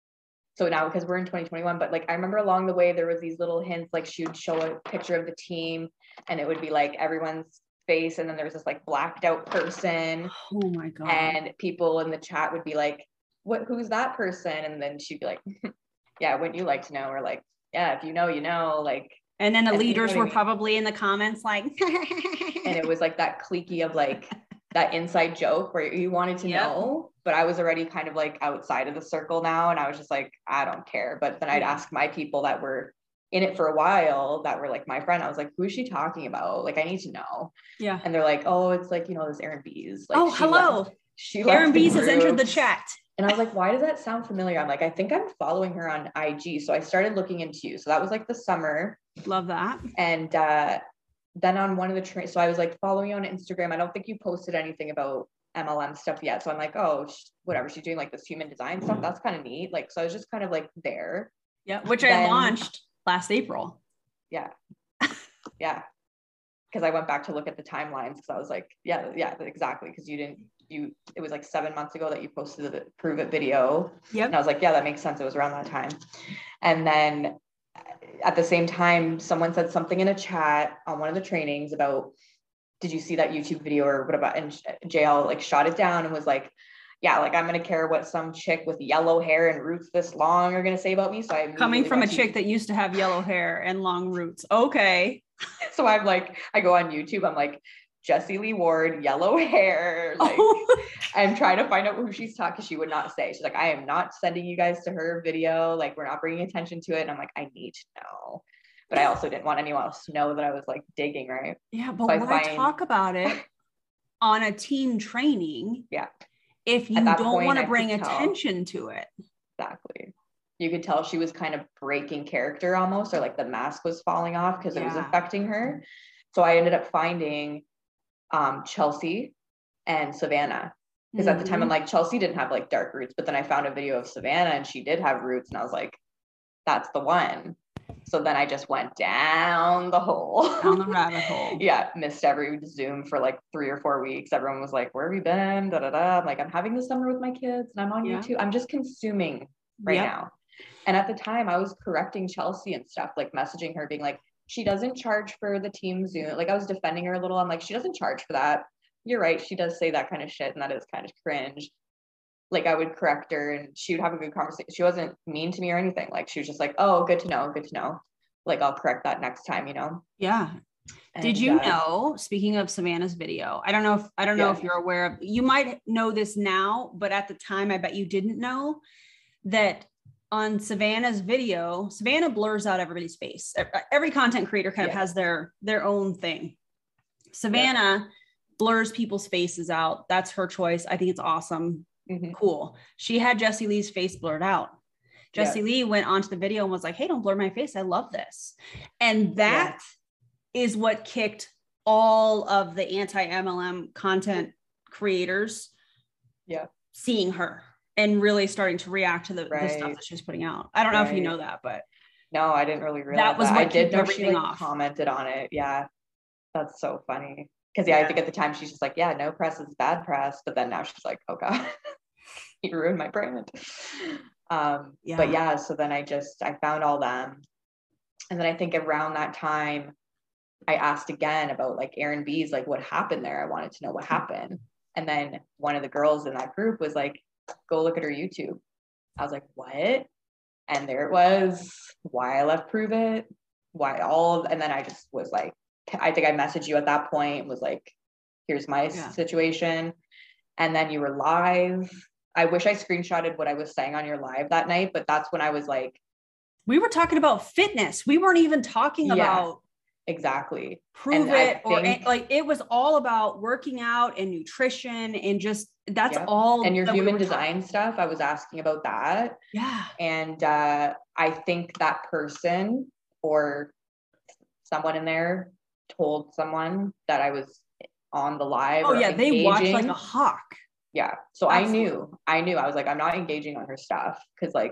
so now because we're in twenty twenty-one, but like I remember along the way there was these little hints, like she would show a picture of the team, and it would be like everyone's face, and then there was this like blacked out person. Oh my God. And people in the chat would be like, "What? Who's that person?" And then she'd be like, "Yeah, wouldn't you like to know?" Or like, "Yeah, if you know, you know." Like, and then the and leaders you know were I mean? probably in the comments like, and it was like that cliquey of like that inside joke where you wanted to yep. know, but I was already kind of like outside of the circle now. And I was just like, I don't care. But then I'd yeah. ask my people that were in it for a while that were like my friend. I was like, who is she talking about? Like, I need to know. Yeah. And they're like, oh, it's like, you know, this Erin Bees. Like, oh, she hello. Left, she Erin Bees has entered the chat. And I was like, why does that sound familiar? I'm like, I think I'm following her on I G. So I started looking into you. So that was like the summer. Love that. And uh, then on one of the trains, so I was like following you on Instagram. I don't think you posted anything about M L M stuff yet. So I'm like, oh, whatever. She's doing like this human design stuff. That's kind of neat. Like, so I was just kind of like there. Yeah. Which then, I launched last April. Yeah. Yeah. Cause I went back to look at the timelines. Cause I was like, yeah, yeah, exactly. Cause you didn't, you, it was like seven months ago that you posted the Prove It video. Yep. And I was like, yeah, that makes sense. It was around that time. And then at the same time, someone said something in a chat on one of the trainings about, did you see that YouTube video or what about, and J L like shot it down and was like, yeah, like I'm going to care what some chick with yellow hair and roots this long are going to say about me. So I coming from a chick that used to have yellow hair and long roots. Okay. So I'm like, I go on YouTube. I'm like, Jessie Lee Ward, yellow hair. Like, oh. I'm trying to find out who she's talking. She would not say. She's like, I am not sending you guys to her video. Like, we're not bringing attention to it. And I'm like, I need to know. But I also didn't want anyone else to know that I was like digging, right? Yeah, but so why find... talk about it on a team training? Yeah. If you don't want to bring attention to it. Exactly. You could tell she was kind of breaking character almost, or like the mask was falling off because yeah. it was affecting her. So I ended up finding um, Chelsea and Savannah. Because mm-hmm. at the time I'm like, Chelsea didn't have like dark roots, but then I found a video of Savannah and she did have roots. And I was like, that's the one. So then I just went down the hole. Down the rabbit hole. Yeah. Missed every Zoom for like three or four weeks. Everyone was like, where have you been? Da, da, da. I'm like, I'm having the summer with my kids and I'm on yeah. YouTube. I'm just consuming right yep. now. And at the time I was correcting Chelsea and stuff, like messaging her being like, she doesn't charge for the team Zoom. Like I was defending her a little. I'm like, she doesn't charge for that. You're right. She does say that kind of shit. And that is kind of cringe. Like I would correct her and she would have a good conversation. She wasn't mean to me or anything. Like she was just like, oh, good to know. Good to know. Like I'll correct that next time, you know? Yeah. And, did you uh, know, speaking of Savannah's video, I don't know if, I don't know yeah. if you're aware of, you might know this now, but at the time, I bet you didn't know that on Savannah's video, Savannah blurs out everybody's face. Every content creator kind yeah. of has their, their own thing. Savannah yeah. blurs people's faces out. That's her choice. I think it's awesome. Mm-hmm. Cool. She had Jessie Lee's face blurred out. Jessie yeah. Lee went onto the video and was like, hey, don't blur my face. I love this. And that yeah. is what kicked all of the anti-M L M content creators yeah. seeing her and really starting to react to the, right. the stuff that she was putting out. I don't know right. if you know that, but no, I didn't really realize that was that. what I did know everything she like, off. commented on it. Yeah. That's so funny. Cause yeah, Yeah. I think at the time she's just like, yeah, no press is bad press. But then now she's like, oh God, you ruined my brand. Um, Yeah. but yeah, so then I just, I found all them. And then I think around that time, I asked again about like Erin B's, like what happened there. I wanted to know what happened. And then one of the girls in that group was like, go look at her YouTube. I was like, what? And there it was, why I left Prove It, why all of, and then I just was like, I think I messaged you at that point, was like, here's my Yeah. situation. And then you were live. I wish I screenshotted what I was saying on your live that night, but that's when I was like, we were talking about fitness. We weren't even talking yeah, about exactly. Prove And I It or think- like, it was all about working out and nutrition and just, that's Yep. all. And your that we human were design talking. stuff, I was asking about that. Yeah. And uh, I think that person or someone in there told someone that I was on the live. Oh or yeah. They watched like engaging. a hawk. Yeah. So Absolutely. I knew, I knew, I was like, I'm not engaging on her stuff because like,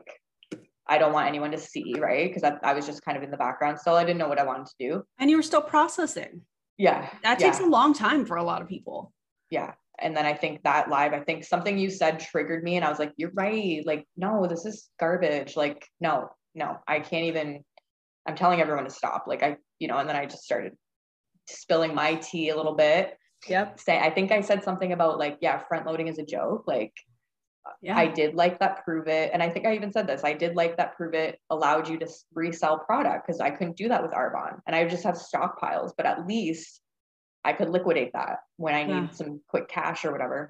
I don't want anyone to see, right? Because I, I was just kind of in the background still. I didn't know what I wanted to do. And you were still processing. Yeah. That yeah, takes a long time for a lot of people. Yeah. And then I think that live, I think something you said triggered me and I was like, you're right. Like, no, this is garbage. Like, no, no, I can't even, I'm telling everyone to stop. Like I, you know, and then I just started spilling my tea a little bit. Yep. Say, I think I said something about like, yeah, front loading is a joke. Like, Yeah. I did like that Prove It. And I think I even said this, I did like that Prove It allowed you to resell product because I couldn't do that with Arbonne. And I would just have stockpiles, but at least I could liquidate that when I Yeah. need some quick cash or whatever,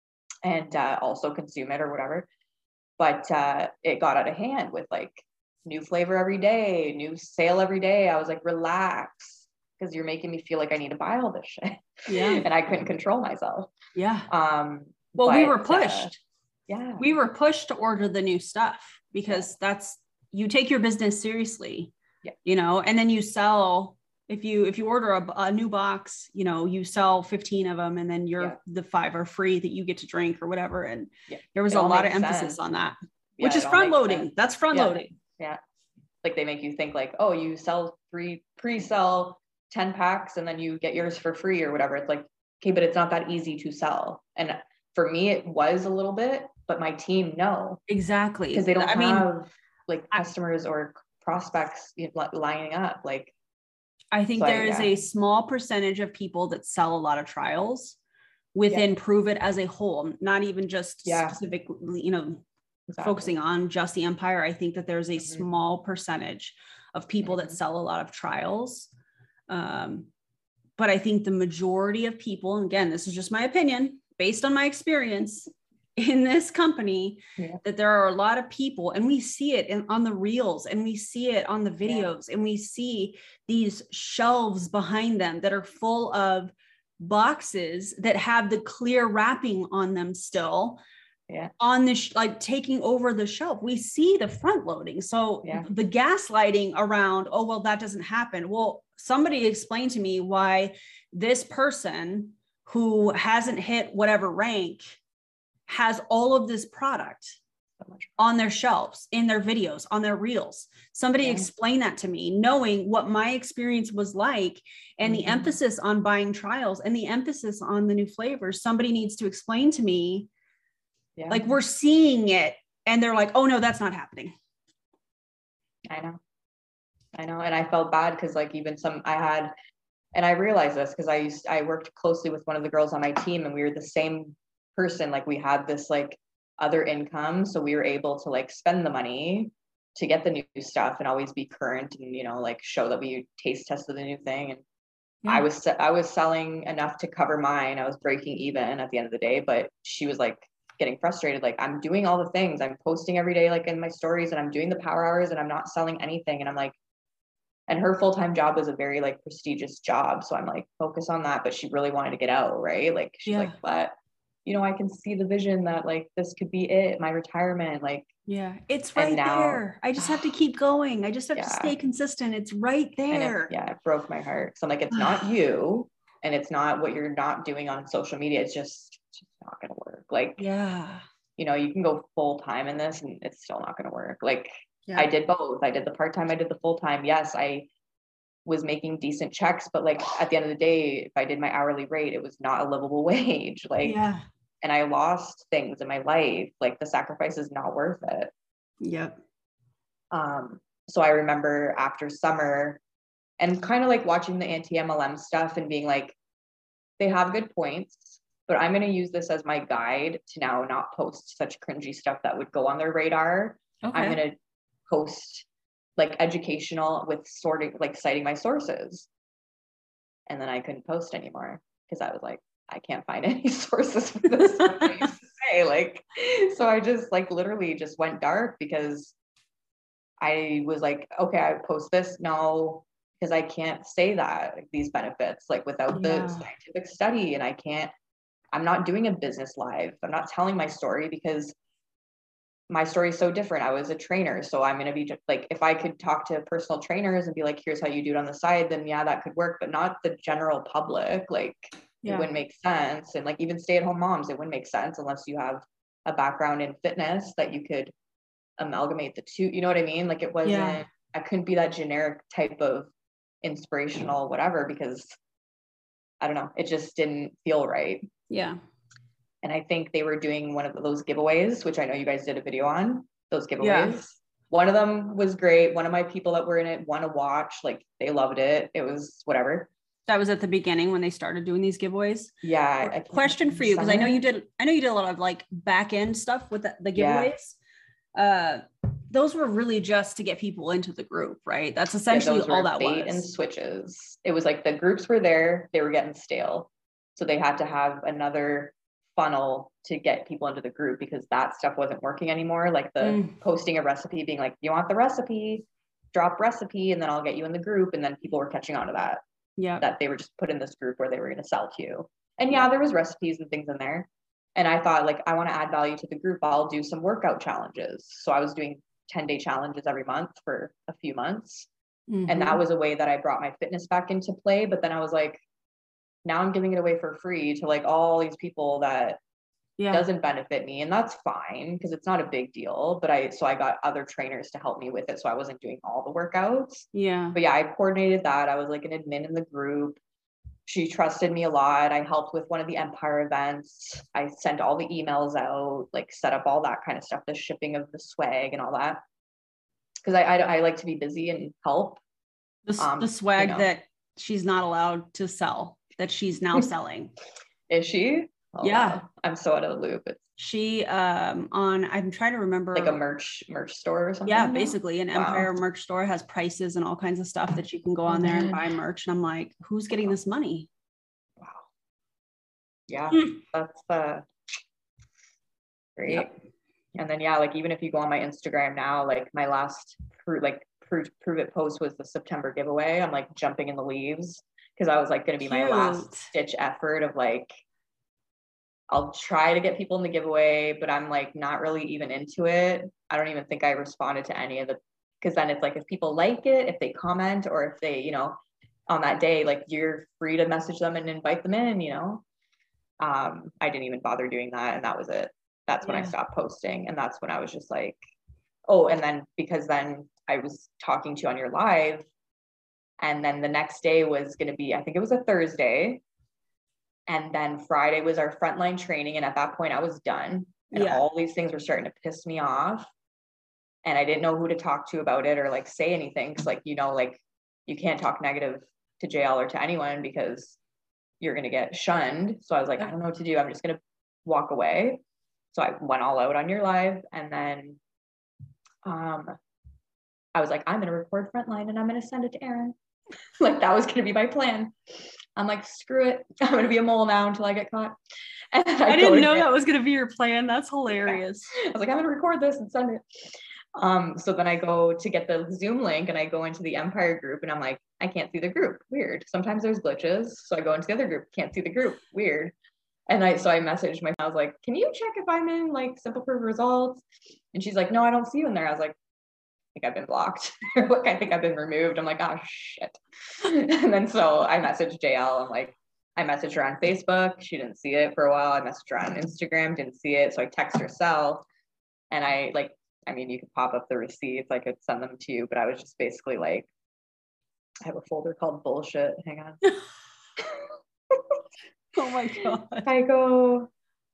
and uh, also consume it or whatever. But uh, it got out of hand with like new flavor every day, new sale every day. I was like, relax, because you're making me feel like I need to buy all this shit. Yeah. And I couldn't control myself. Yeah. Um, Well, but, we were pushed. Uh, yeah. We were pushed to order the new stuff because that's, you take your business seriously, yeah. you know, and then you sell, if you, if you order a, a new box, you know, you sell fifteen of them and then you're yeah. the five are free that you get to drink or whatever. And yeah. there was it a lot of sense. emphasis on that, yeah, which is front loading. Sense. That's front yeah. loading. Yeah. Like they make you think like, oh, you sell three pre-sell ten packs and then you get yours for free or whatever. It's like, okay, but it's not that easy to sell. And for me, it was a little bit, but my team, no. Exactly. Because they don't I have mean, like customers I, or prospects lining up. Like, I think so there I, is yeah. a small percentage of people that sell a lot of trials within yeah. Prove It as a whole, not even just yeah. specifically, you know, exactly. focusing on just the Empire. I think that there's a mm-hmm. small percentage of people mm-hmm. that sell a lot of trials. Um, but I think the majority of people, and again, this is just my opinion based on my experience in this company, yeah. that there are a lot of people, and we see it in, on the reels, and we see it on the videos, yeah. and we see these shelves behind them that are full of boxes that have the clear wrapping on them still. Yeah. On the sh- like taking over the shelf. We see the front loading. So yeah. the gaslighting around, oh, well, that doesn't happen. Well, somebody explained to me why this person who hasn't hit whatever rank has all of this product so much on their shelves, in their videos, on their reels. Somebody yeah. explained that to me, knowing what my experience was like, and mm-hmm. the emphasis on buying trials and the emphasis on the new flavors. Somebody needs to explain to me, yeah. like we're seeing it and they're like, oh no, that's not happening. I know. I know. And I felt bad because like even some, I had, and I realized this because I used, I worked closely with one of the girls on my team and we were the same person. Like we had this like other income. So we were able to like spend the money to get the new stuff and always be current and, you know, like show that we taste tested the new thing. And yeah. I was, I was selling enough to cover mine. I was breaking even at the end of the day, but she was like getting frustrated. Like I'm doing all the things, I'm posting every day, like in my stories, and I'm doing the power hours and I'm not selling anything. And I'm like, and her full-time job was a very like prestigious job. So I'm like, focus on that. But she really wanted to get out. Right. Like, she's yeah. like, but you know, I can see the vision that like, this could be it, my retirement. Like, yeah, it's right now, there. I just have to keep going. I just have yeah. to stay consistent. It's right there. It, yeah. It broke my heart. So I'm like, it's not you and it's not what you're not doing on social media. It's just, it's just not going to work. Like, yeah, you know, you can go full time in this and it's still not going to work. Like, yeah. I did both. I did the part-time, I did the full-time. Yes, I was making decent checks, but like at the end of the day, if I did my hourly rate, it was not a livable wage. Like, yeah. And I lost things in my life. Like the sacrifice is not worth it. Yep. Um, so I remember after summer and kind of like watching the anti-M L M stuff and being like, they have good points, but I'm going to use this as my guide to now not post such cringy stuff that would go on their radar. Okay. I'm going to post like educational with sorting, like citing my sources. And then I couldn't post anymore because I was like, I can't find any sources for this stuff I used to say. Like, so I just like literally just went dark because I was like, okay, I post this. No, because I can't say that like, these benefits, like without yeah. the scientific study. And I can't, I'm not doing a business live. I'm not telling my story because my story is so different. I was a trainer. So I'm going to be just like, if I could talk to personal trainers and be like, here's how you do it on the side, then yeah, that could work, but not the general public. Like yeah. it wouldn't make sense. And like even stay-at-home moms, it wouldn't make sense unless you have a background in fitness that you could amalgamate the two, you know what I mean? Like it wasn't, yeah. I couldn't be that generic type of inspirational whatever, because I don't know, it just didn't feel right. Yeah. And I think they were doing one of those giveaways, which I know you guys did a video on those giveaways. Yeah. One of them was great. One of my people that were in it won a watch. Like they loved it. It was whatever. That was at the beginning when they started doing these giveaways. Yeah. I Question for you, because I know you did. I know you did a lot of like back end stuff with the, the giveaways. Yeah. Uh, those were really just to get people into the group, right? That's essentially yeah, all that bait was. And switches. It was like the groups were there. They were getting stale, so they had to have another funnel to get people into the group because that stuff wasn't working anymore. Like the mm. posting a recipe, being like, you want the recipe, drop recipe, and then I'll get you in the group. And then people were catching on to that. Yeah. That they were just put in this group where they were going to sell to you. And yeah, there was recipes and things in there. And I thought like, I want to add value to the group. I'll do some workout challenges. So I was doing ten day challenges every month for a few months. Mm-hmm. And that was a way that I brought my fitness back into play. But then I was like, now I'm giving it away for free to like all these people that yeah. doesn't benefit me. And that's fine because it's not a big deal. But I, so I got other trainers to help me with it. So I wasn't doing all the workouts. Yeah. But yeah, I coordinated that. I was like an admin in the group. She trusted me a lot. I helped with one of the Empire events. I sent all the emails out, like set up all that kind of stuff, the shipping of the swag and all that. Because I, I, I like to be busy and help. The, um, the swag you know. that she's not allowed to sell, that she's now selling. Is she? Oh, yeah. Wow. I'm so out of the loop. It's she um on, I'm trying to remember. Like a merch merch store or something? Yeah, basically an wow. Empire merch store has prices and all kinds of stuff that you can go on there and buy merch. And I'm like, who's getting this money? Wow. Yeah, mm. that's uh great. Yep. And then yeah, like even if you go on my Instagram now, like my last like prove, prove it post was the September giveaway. I'm like jumping in the leaves because I was like going to be Cute. my last ditch effort of like, I'll try to get people in the giveaway, but I'm like not really even into it. I don't even think I responded to any of the, because then it's like if people like it, if they comment, or if they, you know, on that day, like you're free to message them and invite them in, you know. Um, I didn't even bother doing that, and that was it. That's when yeah. I stopped posting, and that's when I was just like, oh, and then because then I was talking to you on your live, and then the next day was going to be, I think it was a Thursday. And then Friday was our frontline training. And at that point I was done. And yeah. all these things were starting to piss me off. And I didn't know who to talk to about it or like say anything. Cause like, you know, like you can't talk negative to J L or to anyone because you're going to get shunned. So I was like, I don't know what to do. I'm just going to walk away. So I went all out on your live. And then um, I was like, I'm going to record frontline and I'm going to send it to Erin. Like that was going to be my plan. I'm like, screw it. I'm going to be a mole now until I get caught. And I, I didn't know that was going to be your plan. That's hilarious. I was like, I'm going to record this and send it. Um, so then I go to get the Zoom link and I go into the Empire group and I'm like, I can't see the group. Weird. Sometimes there's glitches. So I go into the other group, can't see the group. Weird. And I, so I messaged my, I was like, can you check if I'm in like Simple Proof results? And she's like, no, I don't see you in there. I was like, I think I've been blocked. Like, I think I've been removed. I'm like, oh shit. And then so I messaged J L. I'm like, I messaged her on Facebook. She didn't see it for a while. I messaged her on Instagram, didn't see it. So I text her cell and I like, I mean, you could pop up the receipts. I could send them to you, but I was just basically like, I have a folder called bullshit. Hang on. Oh my God. I go,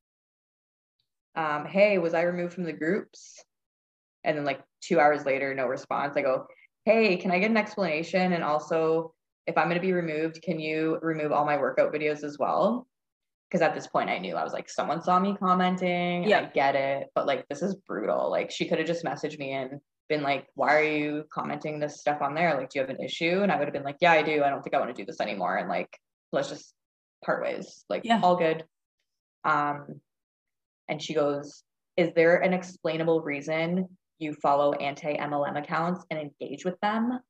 um, hey, was I removed from the groups? And then like two hours later, no response. I go, hey, can I get an explanation? And also, if I'm going to be removed, can you remove all my workout videos as well? Because at this point I knew, I was like, someone saw me commenting. Yeah. I get it. But like, this is brutal. Like, she could have just messaged me and been like, why are you commenting this stuff on there? Like, do you have an issue? And I would have been like, yeah, I do. I don't think I want to do this anymore. And like, let's just part ways. Like, yeah. All good. Um, and she goes, is there an explainable reason you follow anti-M L M accounts and engage with them?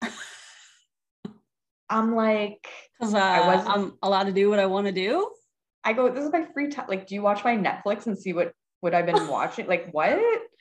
I'm like, because uh, I wasn't I'm allowed to do what I want to do. I go, this is my free time. Like, do you watch my Netflix and see what what I've been watching? Like, what?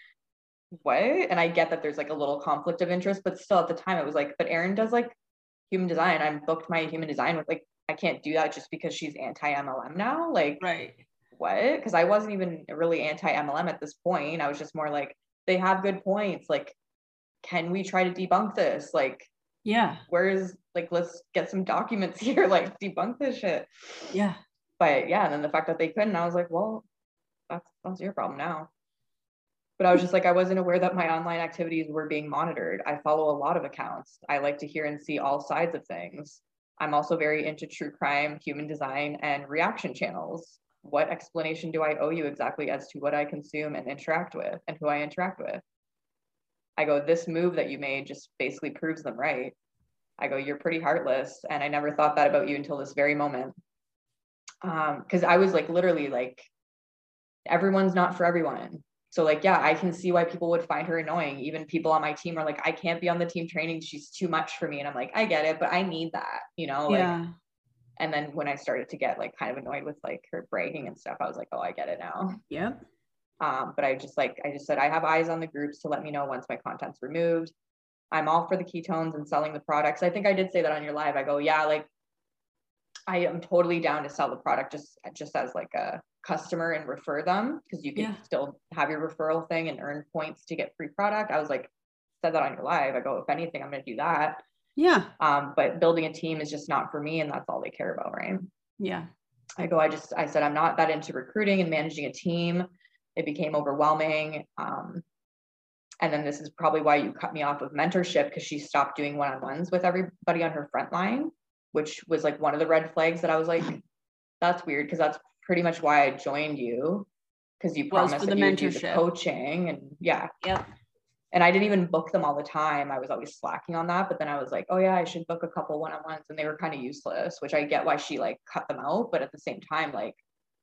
What? And I get that there's like a little conflict of interest, but still at the time it was like, but Erin does like human design. I'm booked my human design with, like, I can't do that just because she's anti-M L M now. Like, right. What? Because I wasn't even really anti-M L M at this point. I was just more like, they have good points. Like, can we try to debunk this? Like, yeah. Where's, like, let's get some documents here, like, debunk this shit. Yeah. But yeah, and then the fact that they couldn't, I was like, well, that's that's your problem now. But I was just like, I wasn't aware that my online activities were being monitored. I follow a lot of accounts. I like to hear and see all sides of things. I'm also very into true crime, human design, and reaction channels. What explanation do I owe you exactly as to what I consume and interact with and who I interact with? I go, this move that you made just basically proves them right. I go, you're pretty heartless. And I never thought that about you until this very moment. Um, cause I was like, literally like, everyone's not for everyone. So like, yeah, I can see why people would find her annoying. Even people on my team are like, I can't be on the team training. She's too much for me. And I'm like, I get it, but I need that, you know? Like, yeah. And then when I started to get like kind of annoyed with like her bragging and stuff, I was like, oh, I get it now. Yep. Um, but I just like, I just said, I have eyes on the groups to let me know once my content's removed. I'm all for the ketones and selling the products. I think I did say that on your live. I go, yeah, like, I am totally down to sell the product just, just as like a customer and refer them, because you can yeah. still have your referral thing and earn points to get free product. I was like, said that on your live. I go, if anything, I'm going to do that. Yeah. Um, but building a team is just not for me. And that's all they care about. Right. Yeah. I go, I just, I said, I'm not that into recruiting and managing a team. It became overwhelming. Um, and then this is probably why you cut me off of mentorship, because she stopped doing one-on-ones with everybody on her front line, which was like one of the red flags that I was like, that's weird. Cause that's pretty much why I joined you. Cause you promised that you would do the coaching and yeah. Yep. And I didn't even book them all the time. I was always slacking on that. But then I was like, oh yeah, I should book a couple one-on-ones, and they were kind of useless, which I get why she like cut them out. But at the same time, like,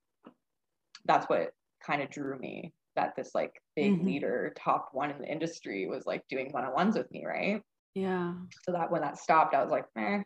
that's what kind of drew me, that this like big mm-hmm. leader, top one in the industry, was like doing one-on-ones with me. Right. Yeah. So that when that stopped, I was like, eh.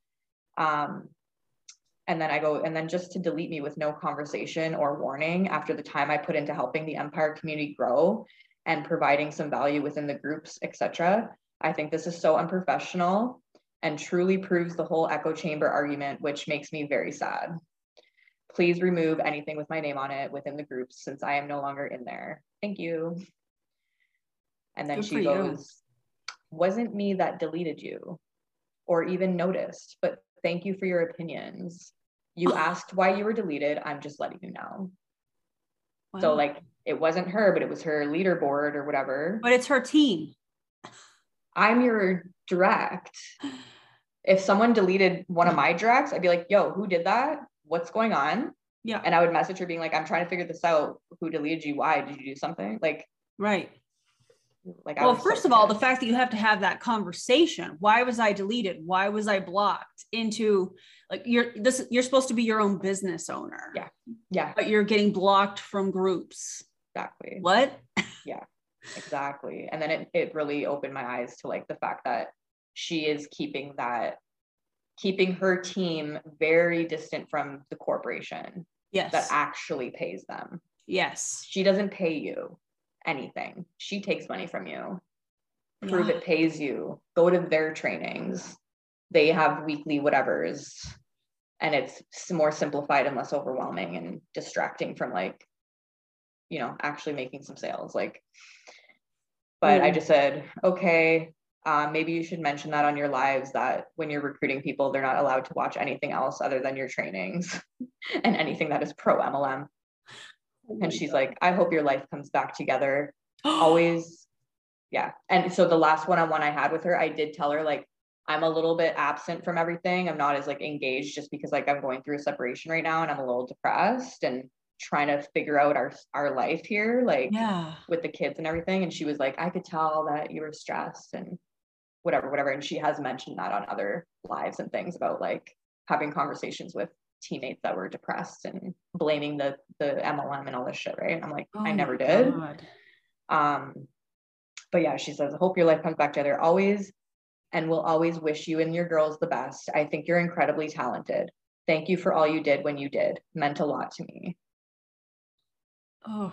Um, and then I go, and then just to delete me with no conversation or warning after the time I put into helping the Empire community grow and providing some value within the groups, et cetera. I think this is so unprofessional and truly proves the whole echo chamber argument, which makes me very sad. Please remove anything with my name on it within the groups, since I am no longer in there. Thank you. And then Good she goes, wasn't me that deleted you or even noticed, but thank you for your opinions. You asked why you were deleted. I'm just letting you know. Wow. So like, it wasn't her, but it was her leaderboard or whatever. But it's her team. I'm your direct. If someone deleted one of my directs, I'd be like, yo, who did that? What's going on? Yeah. And I would message her being like, I'm trying to figure this out. Who deleted you? Why? Did you do something? Like, right. Like, well, first of all, the fact that you have to have that conversation. Why was I deleted? Why was I blocked? Into like, you're this, you're supposed to be your own business owner. Yeah. Yeah. But you're getting blocked from groups. Exactly. What? Yeah, exactly. And then it, it really opened my eyes to like the fact that she is keeping that, keeping her team very distant from the corporation. Yes. That actually pays them. Yes. She doesn't pay you anything. She takes money from you. Prove yeah. It pays you. Go to their trainings. They have weekly whatevers. And it's more simplified and less overwhelming and distracting from like, you know, actually making some sales. Like, but mm. I just said, okay, Um, maybe you should mention that on your lives, that when you're recruiting people, they're not allowed to watch anything else other than your trainings and anything that is pro M L M. Oh and she's God. Like, I hope your life comes back together. Always. Yeah. And so the last one-on-one I had with her, I did tell her, like, I'm a little bit absent from everything. I'm not as like engaged just because like I'm going through a separation right now and I'm a little depressed and trying to figure out our, our life here, like yeah. with the kids and everything. And she was like, I could tell that you were stressed and whatever, whatever. And she has mentioned that on other lives and things about like having conversations with teammates that were depressed and blaming the, the M L M and all this shit. Right. And I'm like, oh I never did. God. Um, but yeah, she says, I hope your life comes back together. Always. And will always wish you and your girls the best. I think you're incredibly talented. Thank you for all you did when you did. Meant a lot to me. Oh,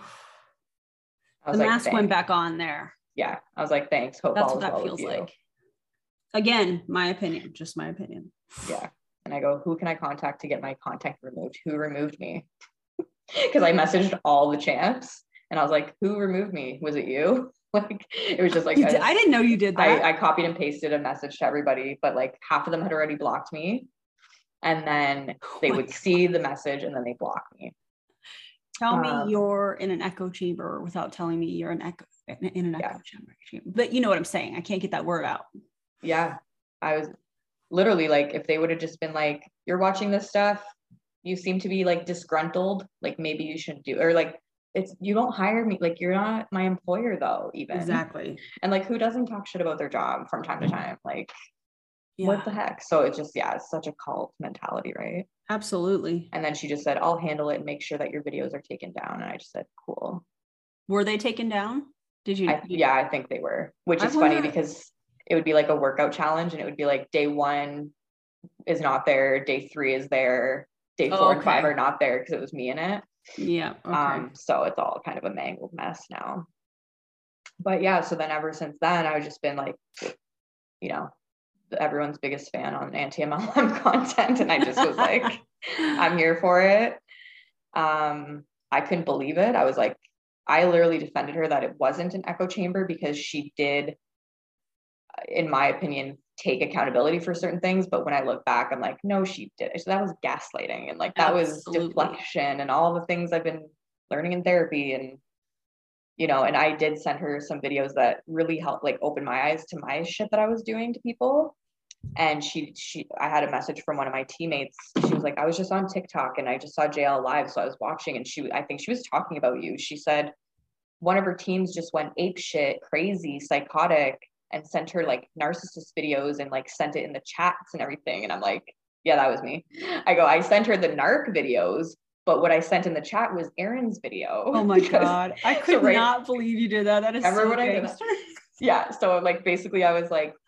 the like, mask thanks. Went back on there. Yeah. I was like, thanks. Hope That's all what that well feels like. Again, my opinion, just my opinion. Yeah. And I go, who can I contact to get my content removed? Who removed me? Because I messaged all the champs and I was like, who removed me? Was it you? Like it was just like I, I didn't know you did that. I, I copied and pasted a message to everybody, but like half of them had already blocked me, and then they oh would God. See the message and then they block me. Tell um, me you're in an echo chamber without telling me you're an echo in an echo yeah. chamber. But you know what I'm saying. I can't get that word out. Yeah, I was literally like, if they would have just been like, "You're watching this stuff. You seem to be like disgruntled. Like maybe you shouldn't do," or like. It's you don't hire me, like you're not my employer though, even. Exactly. And like who doesn't talk shit about their job from time to time? Like yeah. What the heck? So it's just yeah, it's such a cult mentality, right? Absolutely. And then she just said, I'll handle it and make sure that your videos are taken down. And I just said, cool. Were they taken down? Did you? I, yeah, I think they were, which is I funny wonder... because it would be like a workout challenge and it would be like day one is not there, day three is there, day four oh, okay. and five are not there because it was me in it. Yeah. Okay. Um, so it's all kind of a mangled mess now. But yeah, so then ever since then, I've just been like, you know, everyone's biggest fan on anti-M L M content. And I just was like, I'm here for it. Um, I couldn't believe it. I was like, I literally defended her that it wasn't an echo chamber because she did, in my opinion, take accountability for certain things. But when I look back, I'm like, no, she did. So that was gaslighting. And like, that Absolutely. Was deflection and all the things I've been learning in therapy. And, you know, and I did send her some videos that really helped like open my eyes to my shit that I was doing to people. And she, she, I had a message from one of my teammates. She was like, I was just on TikTok and I just saw J L live. So I was watching and she, I think she was talking about you. She said one of her teams just went ape shit, crazy, psychotic, and sent her like narcissist videos and like sent it in the chats and everything. And I'm like, yeah, that was me. I go, I sent her the narc videos, but what I sent in the chat was Erin's video. Oh my because, God. I could so, right, not believe you did that. That is remember so what I did? Yeah. So like, basically I was like,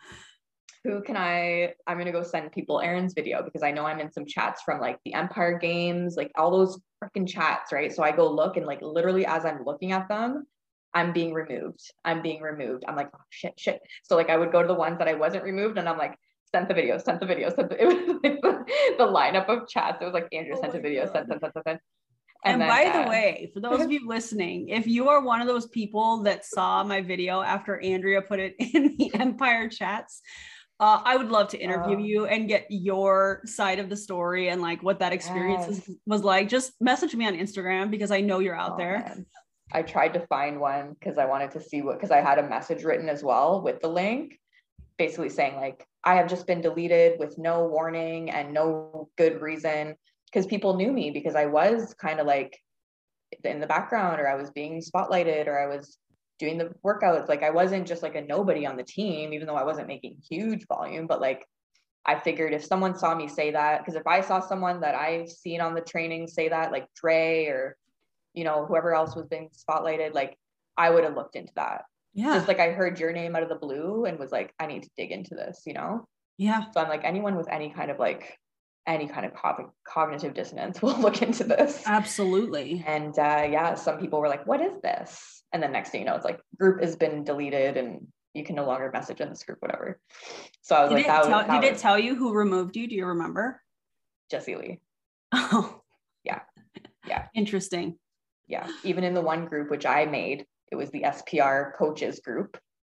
who can I, I'm going to go send people Erin's video because I know I'm in some chats from like the Empire Games, like all those freaking chats. Right. So I go look and like, literally as I'm looking at them, I'm being removed. I'm being removed. I'm like, oh, shit, shit. So like, I would go to the ones that I wasn't removed and I'm like, sent the video, sent the video, sent the, it was like the, the lineup of chats. It was like, Andrea oh sent a video, sent, sent, sent, sent, sent. And, and then, by uh, the way, for those of you listening, if you are one of those people that saw my video after Andrea put it in the Empire chats, uh, I would love to interview uh, you and get your side of the story and like what that experience yes. was, was like. Just message me on Instagram because I know you're out oh, there. Man. I tried to find one because I wanted to see what, because I had a message written as well with the link, basically saying like, I have just been deleted with no warning and no good reason, because people knew me because I was kind of like in the background or I was being spotlighted or I was doing the workouts. Like I wasn't just like a nobody on the team, even though I wasn't making huge volume, but like, I figured if someone saw me say that, because if I saw someone that I've seen on the training say that, like Dre or you know, whoever else was being spotlighted, like I would have looked into that. Yeah. Just like I heard your name out of the blue and was like, I need to dig into this, you know? Yeah. So I'm like, anyone with any kind of like, any kind of co- cognitive dissonance will look into this. Absolutely. And uh, yeah, some people were like, what is this? And then next thing you know, it's like group has been deleted and you can no longer message in this group, whatever. So I was did like, it that tell, was, that did was, it tell you who removed you? Do you remember? Jessie Lee. Oh, yeah. Yeah. Interesting. Yeah. Even in the one group, which I made, it was the S P R coaches group.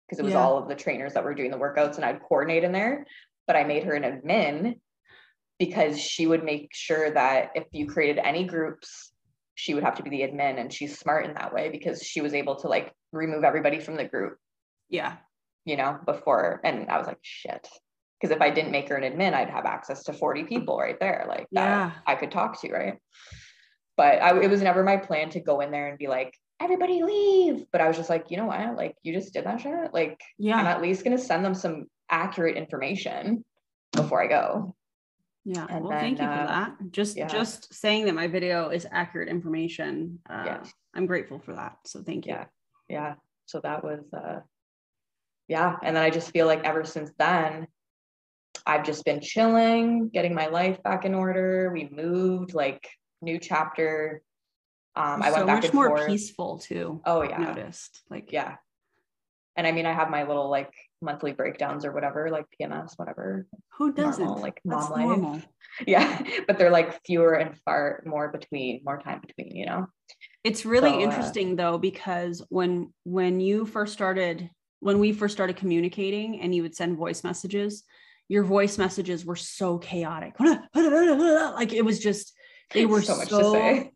because it was Yeah. all of the trainers that were doing the workouts and I'd coordinate in there, but I made her an admin because she would make sure that if you created any groups, she would have to be the admin, and she's smart in that way because she was able to like remove everybody from the group. Yeah. You know, before, and I was like, shit. Because if I didn't make her an admin, I'd have access to forty people right there, like that Yeah. I could talk to, right? But I, it was never my plan to go in there and be like, everybody leave. But I was just like, you know what? Like, you just did that shit. Like, Yeah. I'm at least going to send them some accurate information before I go. Yeah. And Well, then, thank you uh, for that. Just, yeah. just saying that my video is accurate information. Uh, Yeah. I'm grateful for that. So thank you. Yeah. Yeah. So that was, uh, yeah. And then I just feel like ever since then, I've just been chilling, getting my life back in order. We moved, like, new chapter. Um, I so went back much and more forth. peaceful too. Oh I've yeah. noticed. Like, Yeah. And I mean, I have my little like monthly breakdowns or whatever, like P M S, whatever. who doesn't? Normal, like That's mom life. normal. Yeah. But they're like fewer and far more between, more time between, you know? It's really So, uh, interesting though, because when, when you first started, when we first started communicating and you would send voice messages, your voice messages were so chaotic. Like it was just, they were so much to so say.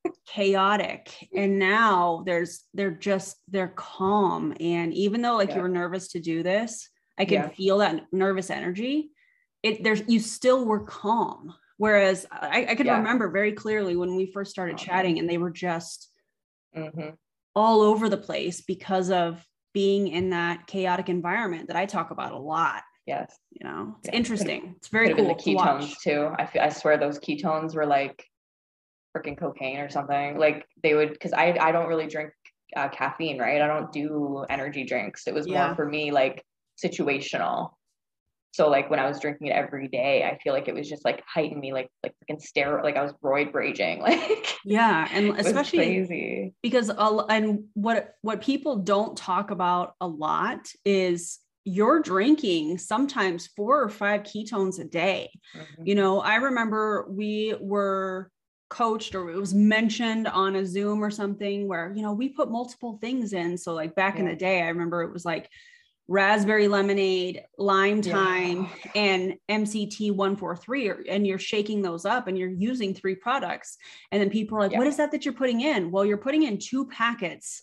chaotic. And now there's, they're just, they're calm. And even though like Yeah. you were nervous to do this, I can Yeah. feel that nervous energy. It there's, you still were calm. Whereas I, I can Yeah. remember very clearly when we first started Oh, chatting man. and they were just Mm-hmm. all over the place because of being in that chaotic environment that I talk about a lot. Yes. You know, it's Yeah. interesting. It's very Could have cool been to the ketones watch. too. I feel, I swear those ketones were like freaking cocaine or something. Like they would, because I I don't really drink uh, caffeine, right? I don't do energy drinks. It was Yeah. more for me like situational. So like when I was drinking it every day, I feel like it was just like heightened me, like like freaking steroid, like I was roid raging, like Yeah, and it was especially crazy. because a- and what what people don't talk about a lot is you're drinking sometimes four or five ketones a day. Mhm. You know, I remember we were coached or it was mentioned on a Zoom or something where, you know, we put multiple things in. So like back in Yeah. the day, I remember it was like raspberry lemonade, lime thyme, Yeah. and M C T one forty-three, and you're shaking those up and you're using three products. And then people are like, Yeah. what is that that you're putting in? Well, you're putting in two packets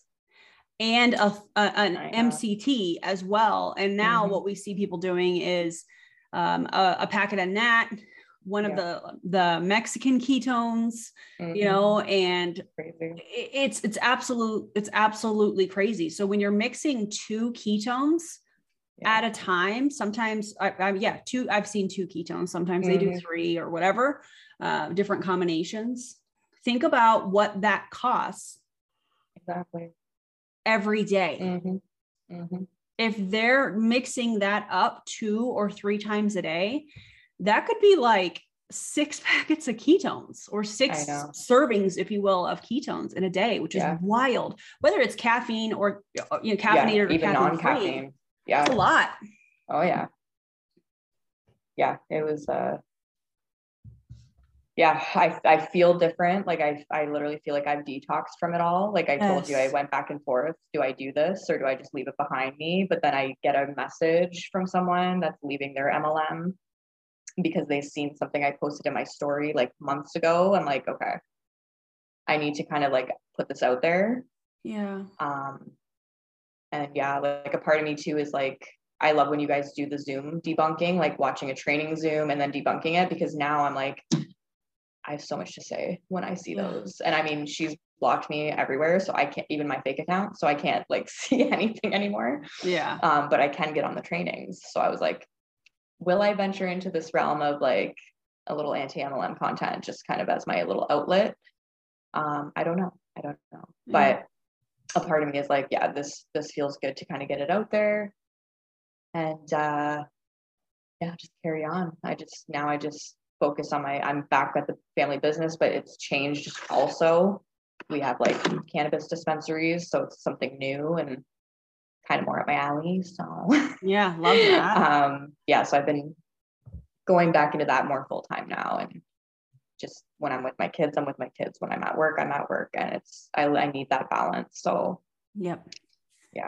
and a, a an I know. M C T as well. And now Mhm. what we see people doing is um, a, a packet of Nat, one of Yeah. the the Mexican ketones, Mhm. you know, and Crazy. it- it's it's absolute it's absolutely crazy. So when you're mixing two ketones Yeah. at a time, sometimes I, I, yeah, two, I've seen two ketones. Sometimes they do Mhm. three or whatever, uh, different combinations. Think about what that costs Exactly. every day. Mhm. Mhm. If they're mixing that up two or three times a day, that could be like six packets of ketones or six I know. servings, if you will, of ketones in a day, which is Yeah. wild, whether it's caffeine or, you know, caffeinated Yeah. or Even caffeine free. non-caffeine. Yeah. It's a lot. Oh yeah. Yeah. It was, uh, yeah, I, I feel different. Like I, I literally feel like I've detoxed from it all. Like I told you, I Yes. went back and forth. Do I do this or do I just leave it behind me? But then I get a message from someone that's leaving their M L M because they've seen something I posted in my story like months ago. I'm like, okay, I need to kind of like put this out there. Yeah. Um, and yeah, like a part of me too is like, I love when you guys do the Zoom debunking, like watching a training Zoom and then debunking it, because now I'm like, I have so much to say when I see Yeah. those. And I mean, she's blocked me everywhere, so I can't, even my fake account, so I can't like see anything anymore. Yeah. Um, but I can get on the trainings. So I was like, will I venture into this realm of like a little anti-M L M content, just kind of as my little outlet? Um, I don't know. I don't know. Yeah. But a part of me is like, yeah, this this feels good to kind of get it out there. And uh yeah, just carry on. I just now I just focus on my, I'm back at the family business, but it's changed also. We have like cannabis dispensaries, so it's something new and kind of more up my alley. So Yeah. Love that. um yeah, so I've been going back into that more full time now, and just when I'm with my kids, I'm with my kids. When I'm at work, I'm at work, and it's I, I need that balance. So Yep. yeah.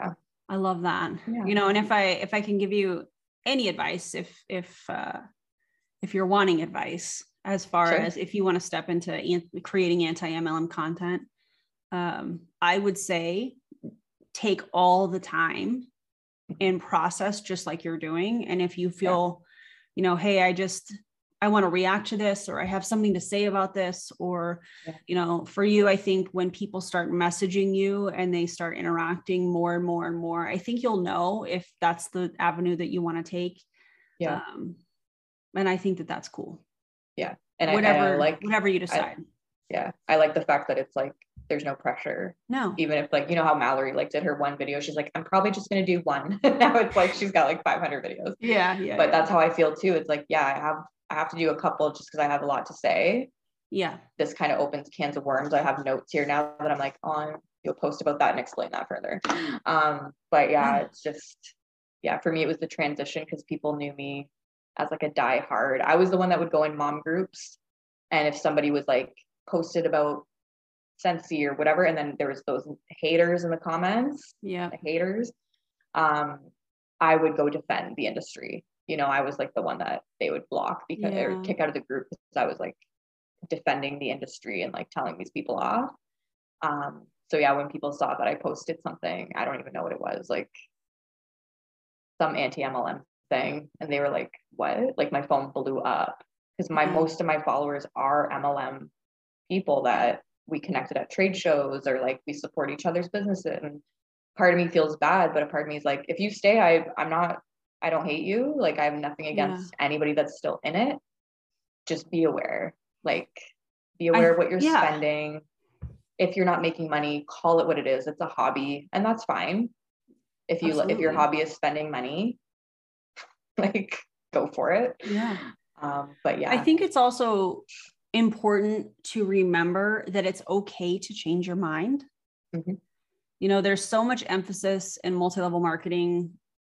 I love that. Yeah. You know, and if I, if I can give you any advice, if, if, uh, if you're wanting advice, as far Sure. as if you want to step into an- creating anti-M L M content, um, I would say take all the time and process just like you're doing. And if you feel, yeah. you know, hey, I just, I want to react to this, or I have something to say about this, or, yeah. you know, for you, I think when people start messaging you and they start interacting more and more and more, I think you'll know if that's the avenue that you want to take. Yeah. Um, and I think that that's cool. Yeah. And whatever, I, and I like, whatever you decide. I, yeah. I like the fact that it's like, there's no pressure. No. Even if like, you know how Mallory like did her one video, she's like, I'm probably just going to do one. Now it's like, she's got like five hundred videos. Yeah. Yeah. But yeah. that's how I feel too. It's like, yeah, I have, I have to do a couple just because I have a lot to say. Yeah. This kind of opens cans of worms. I have notes here now that I'm like, oh, you'll post about that and explain that further. Um, but yeah, it's just, yeah, for me, it was the transition because people knew me as like a diehard. I was the one that would go in mom groups. And if somebody was like posted about Scentsy or whatever, and then there was those haters in the comments, yeah, the haters, um, I would go defend the industry. You know, I was like the one that they would block because yeah. or kick out of the group because I was like defending the industry and like telling these people off. Um, so yeah, when people saw that I posted something, I don't even know what it was, like some anti-M L M thing, and they were like, what? Like my phone blew up because my yeah. most of my followers are M L M people that we connected at trade shows or like we support each other's businesses. And part of me feels bad, but a part of me is like, if you stay, I I'm not, I don't hate you. Like I have nothing against yeah. anybody that's still in it. Just be aware, like be aware I, of what you're yeah. spending. If you're not making money, call it what it is. It's a hobby and that's fine. If you, Absolutely. if your hobby is spending money, like go for it. Yeah. Um, but yeah, I think it's also important to remember that it's okay to change your mind. Mm-hmm. You know, there's so much emphasis in multi-level marketing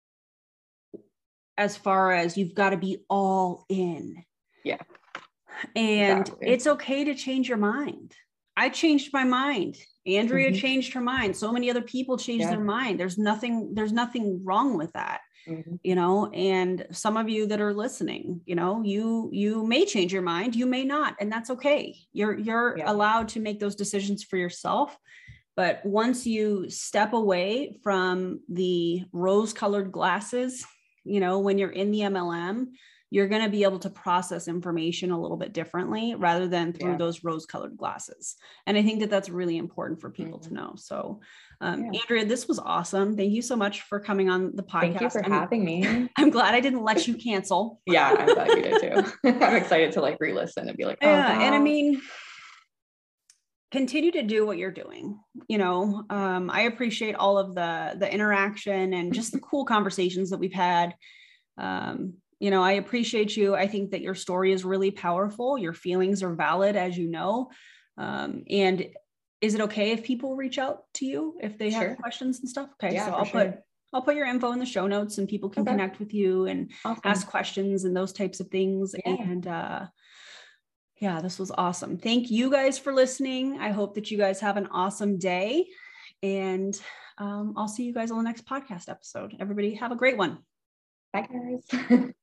as far as you've got to be all in. Yeah. And exactly. it's okay to change your mind. I changed my mind. Andrea mm-hmm. changed her mind. So many other people changed yeah. their mind. There's nothing, there's nothing wrong with that. Mm-hmm. You know, and some of you that are listening, you know, you, you may change your mind, you may not, and that's okay. You're, you're yeah. allowed to make those decisions for yourself. But once you step away from the rose-colored glasses, you know, when you're in the M L M, you're going to be able to process information a little bit differently rather than through yeah. those rose-colored glasses. And I think that that's really important for people mm-hmm. to know. So, um, yeah. Andrea, this was awesome. Thank you so much for coming on the podcast. Thank you for I'm, having me. I'm glad I didn't let you cancel. Yeah, I'm glad you did too. I'm excited to like re-listen and be like, oh, yeah. wow. And I mean, continue to do what you're doing. You know, um, I appreciate all of the, the interaction and just the cool conversations that we've had. Um, You know, I appreciate you. I think that your story is really powerful. Your feelings are valid, as you know. Um, and is it okay if people reach out to you if they have sure. questions and stuff? Okay, yeah, so I'll sure. put I'll put your info in the show notes, and people can okay. connect with you and awesome. ask questions and those types of things. Yeah. And uh, yeah, this was awesome. Thank you guys for listening. I hope that you guys have an awesome day, and um, I'll see you guys on the next podcast episode. Everybody have a great one. Bye, guys.